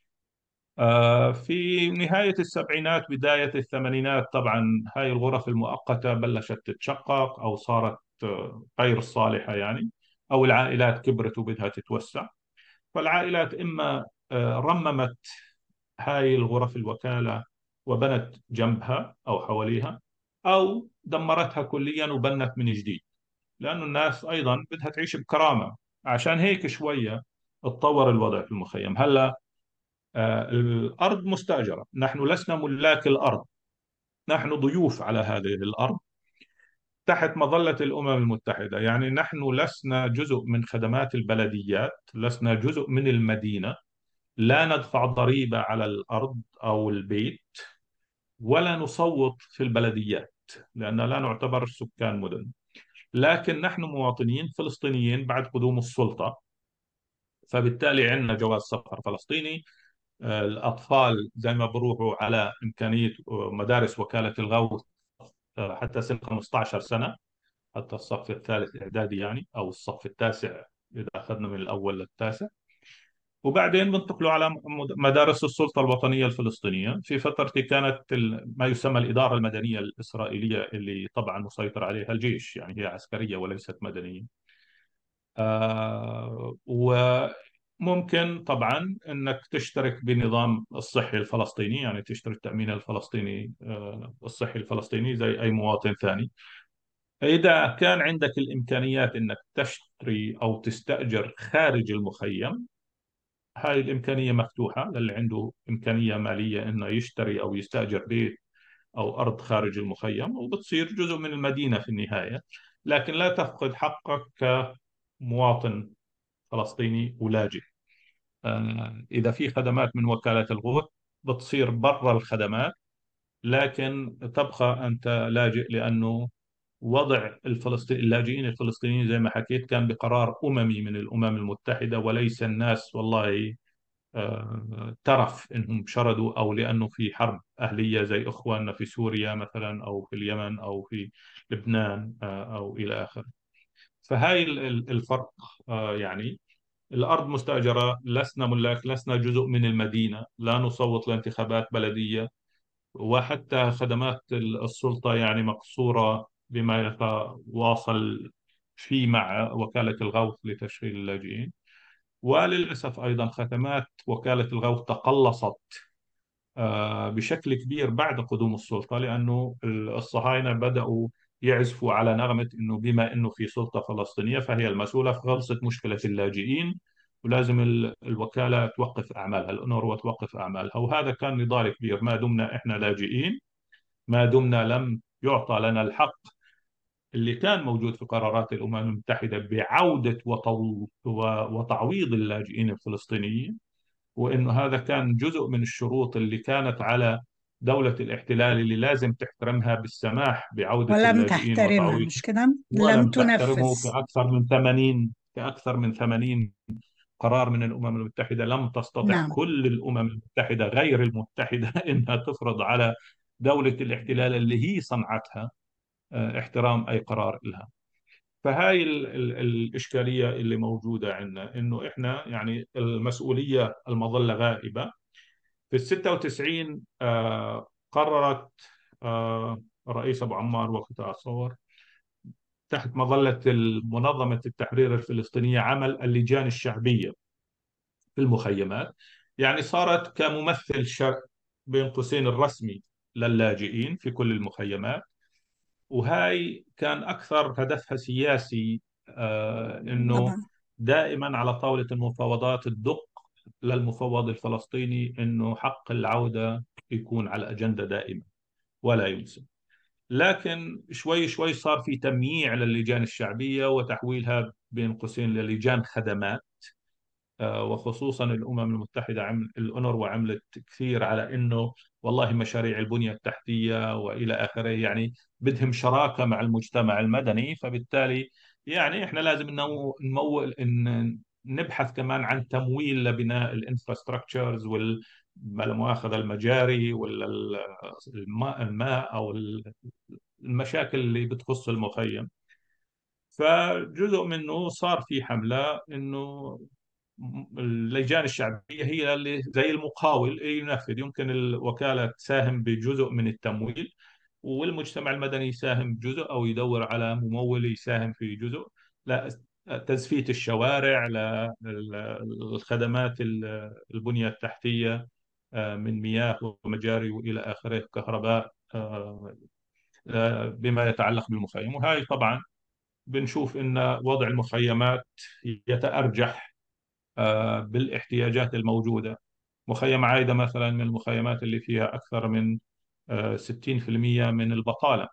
في نهاية السبعينات بداية الثمانينات طبعا هاي الغرف المؤقتة بلشت تتشقق أو صارت غير صالحة يعني، أو العائلات كبرت وبدها تتوسع. فالعائلات إما رممت هاي الغرف الوكالة وبنت جنبها أو حواليها، أو دمرتها كليا وبنت من جديد، لأنه الناس أيضا بدها تعيش بكرامة. عشان هيك شوية اتطور الوضع في المخيم. هلأ الأرض مستأجرة، نحن لسنا ملاك الأرض، نحن ضيوف على هذه الأرض تحت مظلة الأمم المتحدة. يعني نحن لسنا جزء من خدمات البلديات، لسنا جزء من المدينة، لا ندفع ضريبة على الأرض أو البيت، ولا نصوت في البلديات لأن لا نعتبر سكان مدن. لكن نحن مواطنين فلسطينيين بعد قدوم السلطة، فبالتالي عندنا جواز سفر فلسطيني. الأطفال زي ما بروحوا على إمكانية مدارس وكالة الغوث حتى سن 15 سنة، حتى الصف الثالث إعدادي يعني، أو الصف التاسع إذا أخذنا من الأول للتاسع. وبعدين بنتقلوا على مدارس السلطة الوطنية الفلسطينية. في فترتي كانت ما يسمى الإدارة المدنية الإسرائيلية، اللي طبعا مسيطر عليها الجيش، يعني هي عسكرية وليست مدنية. وممكن طبعا أنك تشترك بنظام الصحي الفلسطيني، يعني تشتري التأمين الفلسطيني الصحي الفلسطيني زي أي مواطن ثاني. إذا كان عندك الإمكانيات أنك تشتري أو تستأجر خارج المخيم، هاي الإمكانية مفتوحة للي عنده إمكانية مالية إنه يشتري أو يستأجر بيت أو أرض خارج المخيم، وبتصير جزء من المدينة في النهاية. لكن لا تفقد حقك كمواطن فلسطيني ولاجئ. إذا في خدمات من وكالة الغوث بتصير برا الخدمات، لكن تبقى أنت لاجئ، لأنه وضع اللاجئين الفلسطينيين زي ما حكيت كان بقرار أممي من الأمم المتحدة، وليس الناس والله ترف انهم شردوا، او لانه في حرب اهليه زي اخواننا في سوريا مثلا، او في اليمن، او في لبنان، او الى اخره. فهاي الفرق. يعني الارض مستاجره، لسنا ملاك، لسنا جزء من المدينه، لا نصوت لانتخابات بلديه، وحتى خدمات السلطه يعني مقصوره بما يتواصل فيه مع وكاله الغوث لتشغيل اللاجئين. وللأسف أيضا خدمات وكالة الغوث تقلصت بشكل كبير بعد قدوم السلطة، لأنه الصهاينة بدأوا يعزفوا على نغمة أنه بما أنه في سلطة فلسطينية فهي المسؤولة، فخلصت مشكلة اللاجئين ولازم الوكالة توقف أعمالها، الأونروا توقف أعمالها. وهذا كان نضال كبير، ما دمنا إحنا لاجئين، ما دمنا لم يعطى لنا الحق اللي كان موجود في قرارات الأمم المتحدة بعودة وتعويض اللاجئين الفلسطينيين، وإنه هذا كان جزء من الشروط اللي كانت على دولة الاحتلال اللي لازم تحترمها بالسماح بعودة ولم اللاجئين تحترمها، وتعويض. مش كده؟ لم ولم تنفذ. تحترمه. في أكثر من 80 قرار من الأمم المتحدة لم تستطع نعم. كل الأمم المتحدة غير المتحدة إنها تفرض على دولة الاحتلال اللي هي صنعتها احترام أي قرار لها. فهاي الإشكالية اللي موجودة عندنا، إنه إحنا يعني المسؤولية المظلة غائبة. في ال96 قررت الرئيس أبو عمار وقتها أتصور تحت مظلة منظمة التحرير الفلسطينية عمل اللجان الشعبية في المخيمات، يعني صارت كممثل بين قوسين الرسمي للاجئين في كل المخيمات. وهاي كان أكثر هدفها سياسي، إنه طبعا. دائما على طاولة المفاوضات تدق للمفوض الفلسطيني إنه حق العودة يكون على الأجندة دائما ولا ينسى. لكن شوي شوي صار في تمييع للجان الشعبية وتحويلها بين قوسين للجان خدمات. وخصوصا الأمم المتحدة الأونروا عملت كثير على أنه والله مشاريع البنية التحتية وإلى آخره، يعني بدهم شراكة مع المجتمع المدني. فبالتالي يعني إحنا لازم نمول إن نبحث كمان عن تمويل لبناء الانفراستراكشرز ولا مؤاخذة المجاري ولا الماء أو المشاكل اللي بتخص المخيم. فجزء منه صار في حملة إنه اللجان الشعبية هي اللي زي المقاول اللي ينفذ. يمكن الوكالة تساهم بجزء من التمويل، والمجتمع المدني يساهم بجزء، أو يدور على ممول يساهم في جزء، لا تزفيت الشوارع، للخدمات البنية التحتية من مياه ومجاري وإلى آخره، كهرباء، بما يتعلق بالمخيم. وهي طبعا بنشوف أن وضع المخيمات يتأرجح بالاحتياجات الموجودة. مخيم عايدة مثلا من المخيمات اللي فيها أكثر من 60% من البطالة،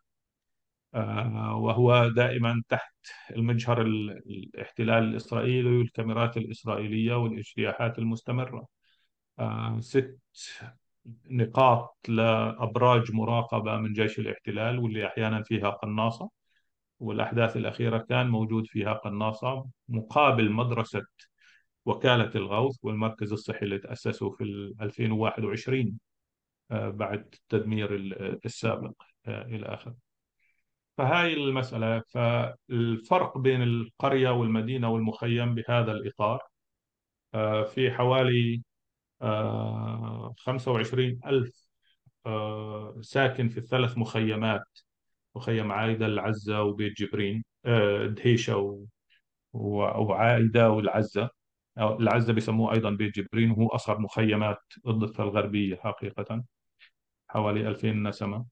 وهو دائما تحت المجهر الاحتلال الإسرائيلي والكاميرات الإسرائيلية والاجتياحات المستمرة. 6 نقاط لأبراج مراقبة من جيش الاحتلال، واللي أحيانا فيها قناصة، والأحداث الأخيرة كان موجود فيها قناصة مقابل مدرسة وكالة الغوث والمركز الصحي اللي تأسسوا في 2021 بعد التدمير السابق إلى آخره. فهاي المسألة. فالفرق بين القرية والمدينة والمخيم بهذا الإطار، في حوالي 25 ألف ساكن في الثلاث مخيمات: مخيم عايدة، العزة، وبيت جبرين، دهيشة وعايدة والعزة. أو العزة بيسموه أيضا بيت جبرين، وهو أصغر مخيمات الضفة الغربية حقيقة، حوالي 2000 نسمة.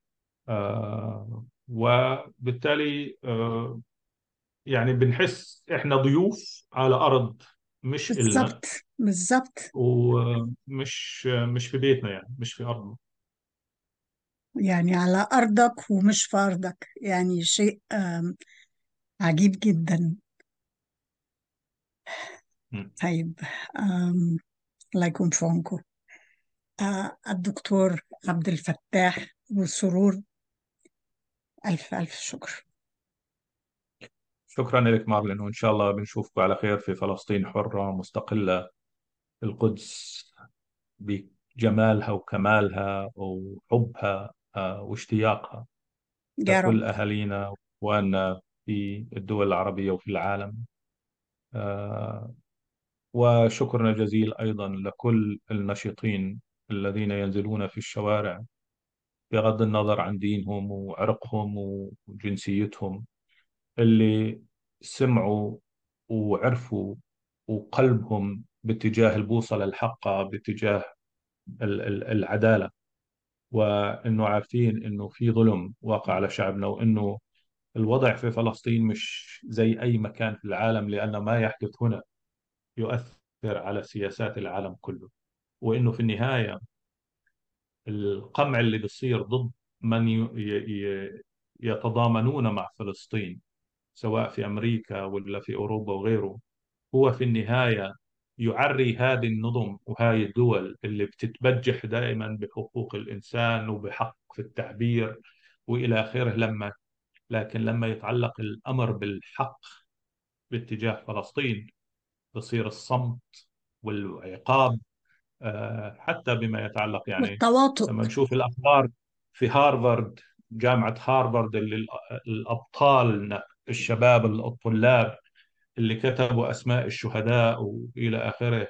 وبالتالي يعني بنحس إحنا ضيوف على أرض مش إلنا، بالظبط بالظبط. ومش في بيتنا، يعني مش في أرضنا. يعني على أرضك ومش في أرضك، يعني شيء عجيب جدا. م. طيب، الله يكون في عونكم. الدكتور عبد الفتاح وسرور، ألف ألف شكر. شكرا لك مارلين، وإن شاء الله بنشوفكم على خير في فلسطين حرة مستقلة، القدس بجمالها وكمالها وحبها واشتياقها يا رب. لكل أهالينا وأنا في الدول العربية وفي العالم. آه، وشكرنا جزيل أيضا لكل النشيطين الذين ينزلون في الشوارع بغض النظر عن دينهم وعرقهم وجنسيتهم، اللي سمعوا وعرفوا وقلبهم باتجاه البوصلة الحقة، باتجاه العدالة، وأنه عارفين أنه في ظلم واقع على شعبنا، وأنه الوضع في فلسطين مش زي أي مكان في العالم، لأن ما يحدث هنا يؤثر على سياسات العالم كله، وأنه في النهاية القمع اللي بيصير ضد من يتضامنون مع فلسطين، سواء في أمريكا ولا في أوروبا وغيره، هو في النهاية يعري هذه النظم وهذه الدول اللي بتتبجح دائما بحقوق الإنسان وبحق في التعبير وإلى آخره. لكن لما يتعلق الأمر بالحق باتجاه فلسطين بصير الصمت والعقاب. حتى بما يتعلق، يعني والتواطؤ. لما نشوف الأخبار في هارفارد، جامعة هارفارد، اللي الأبطال الشباب الطلاب اللي كتبوا أسماء الشهداء وإلى آخره،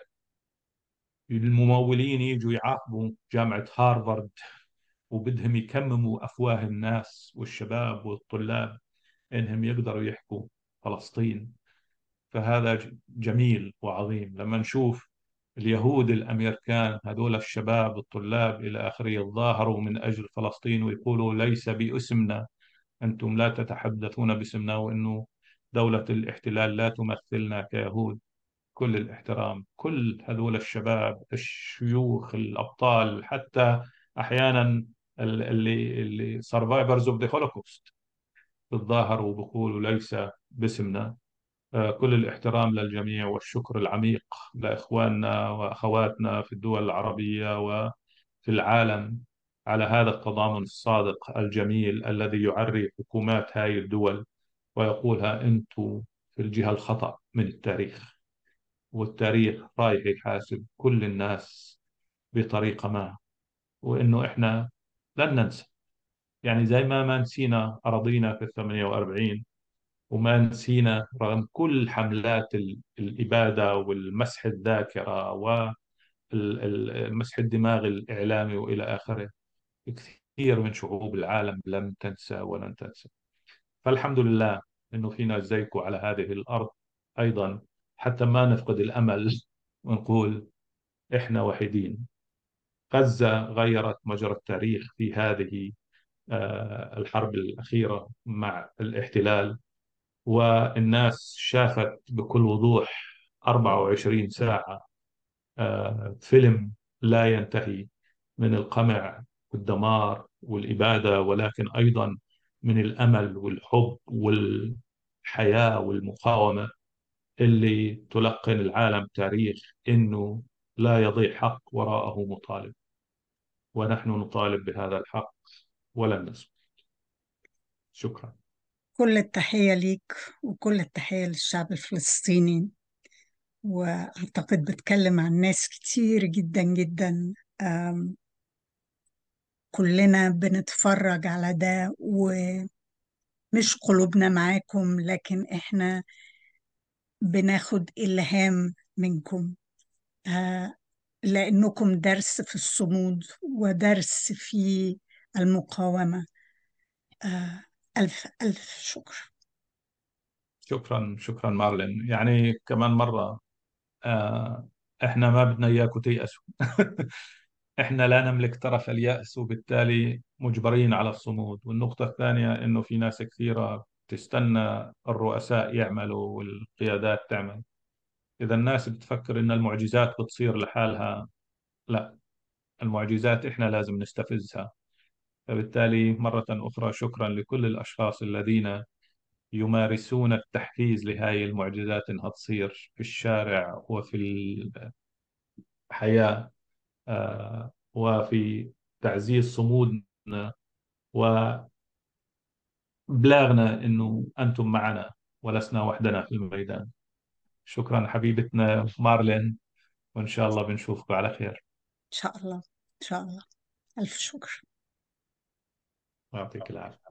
الممولين يجوا يعاقبوا جامعة هارفارد وبدهم يكمموا أفواه الناس والشباب والطلاب إنهم يقدروا يحكوا فلسطين. فهذا جميل وعظيم لما نشوف اليهود الأمريكان، هذول الشباب الطلاب إلى آخره، يتظاهروا من أجل فلسطين ويقولوا ليس باسمنا، أنتم لا تتحدثون باسمنا، وأنه دولة الاحتلال لا تمثلنا كيهود. كل الاحترام، كل هذول الشباب، الشيوخ، الأبطال، حتى أحيانا اللي survivors of the Holocaust بتظاهروا وبقولوا ليس باسمنا. كل الاحترام للجميع والشكر العميق لإخواننا وأخواتنا في الدول العربية وفي العالم على هذا التضامن الصادق الجميل الذي يعري حكومات هاي الدول ويقولها أنتم في الجهة الخطأ من التاريخ، والتاريخ رايح يحاسب كل الناس بطريقة ما، وإنه إحنا لن ننسى. يعني زي ما نسينا أراضينا في 48، وما نسينا رغم كل حملات الإبادة والمسح الذاكرة والمسح الدماغ الإعلامي وإلى آخره، كثير من شعوب العالم لم تنسى ولن تنسى. فالحمد لله إنه في ناس زيكم على هذه الأرض أيضا، حتى ما نفقد الأمل ونقول إحنا وحيدين. غزة غيرت مجرى التاريخ في هذه الحرب الأخيرة مع الاحتلال، والناس شافت بكل وضوح 24 ساعة فيلم لا ينتهي من القمع والدمار والإبادة، ولكن أيضا من الأمل والحب والحياة والمقاومة، اللي تلقن العالم تاريخ إنه لا يضيع حق وراءه مطالب، ونحن نطالب بهذا الحق ولن نسكت. شكرا. كل التحية ليك وكل التحية للشعب الفلسطيني، وأعتقد بتكلم عن ناس كتير جدا جدا. كلنا بنتفرج على ده، ومش قلوبنا معاكم، لكن إحنا بناخد إلهام منكم، لأنكم درس في الصمود ودرس في المقاومة. ألف ألف شكر. شكرا مارلين. يعني كمان مرة احنا ما بدنا اياكم تيأسوا. احنا لا نملك طرف اليأس، وبالتالي مجبرين على الصمود. والنقطة الثانية انه في ناس كثيرة تستنى الرؤساء يعملوا والقيادات تعمل. اذا الناس بتفكر ان المعجزات بتصير لحالها، لا، المعجزات احنا لازم نستفزها. فبالتالي مرة أخرى شكرا لكل الأشخاص الذين يمارسون التحفيز لهذه المعجزات إنها تصير في الشارع وفي الحياة، وفي تعزيز صمودنا وبلاغنا إنه أنتم معنا ولسنا وحدنا في الميدان. شكرا حبيبتنا مارلين، وإن شاء الله بنشوفكم على خير. إن شاء الله، إن شاء الله. ألف شكر. يعطيك العافية.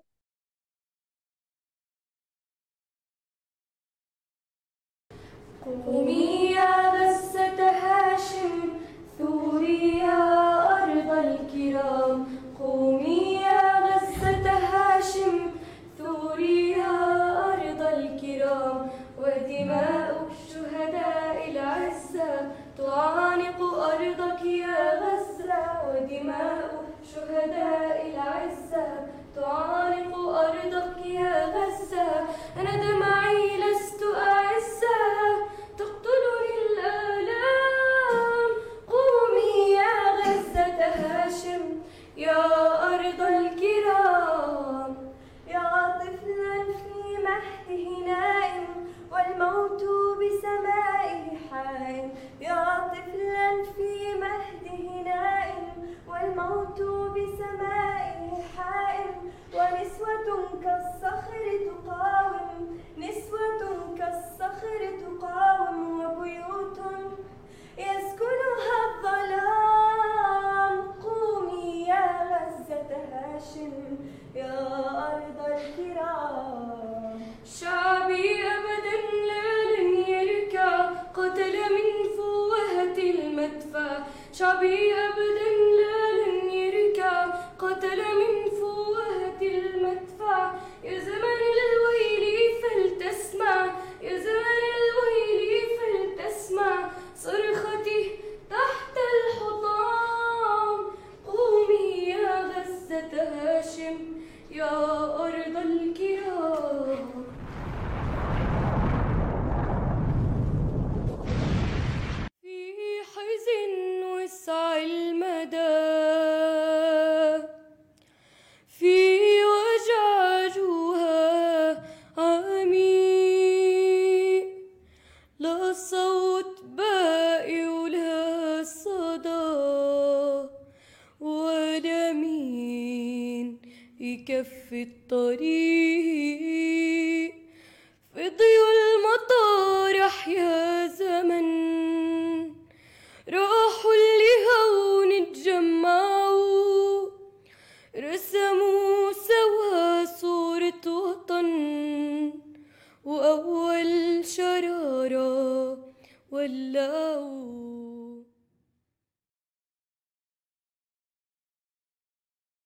قومي يا غزة هاشم، ثوري يا أرض الكرام. قومي يا غزة هاشم، ثوري يا أرض الكرام. ودماء الشهداء العزة تعانق أرضك يا غزة. ودماء الشهداء العزة تعانق أرضك يا غزة. أنا دمعي لست أعزها، تقتلني الآلام. قومي يا غزة هاشم يا أرض الكرام. يا طفلا في مهده نائم والموت بسمائه حائم. يا طفلا في مهده نائم والموت بسمائه حائم. ونسوة كالصخر تقاوم، نسوة كالصخر تقاوم. وبيوت يسكنها الظلام. قومي يا غزة هاشم يا أرض الكرام. شعبي أبدا لا لن يركع، قتل من فوهة المدفع. شعبي أبدا لا لن يركع، قتل من فوهة المدفع. يا زمن الويل فلتسمع، يا زمن الويل فلتسمع صرختي تحت الحطام. قومي يا غزة هاشم يا أرض الكرام. في حزن وسع المدى، في وجع جوها عميق. لا صوت باقي ولا صدى، ولا مين يكفي الطريق. في ضيو المطارح يا زمن راحوا اللي هون اتجمعوا، رسموا سوا صورة وطن وأول شرارة ولعوا.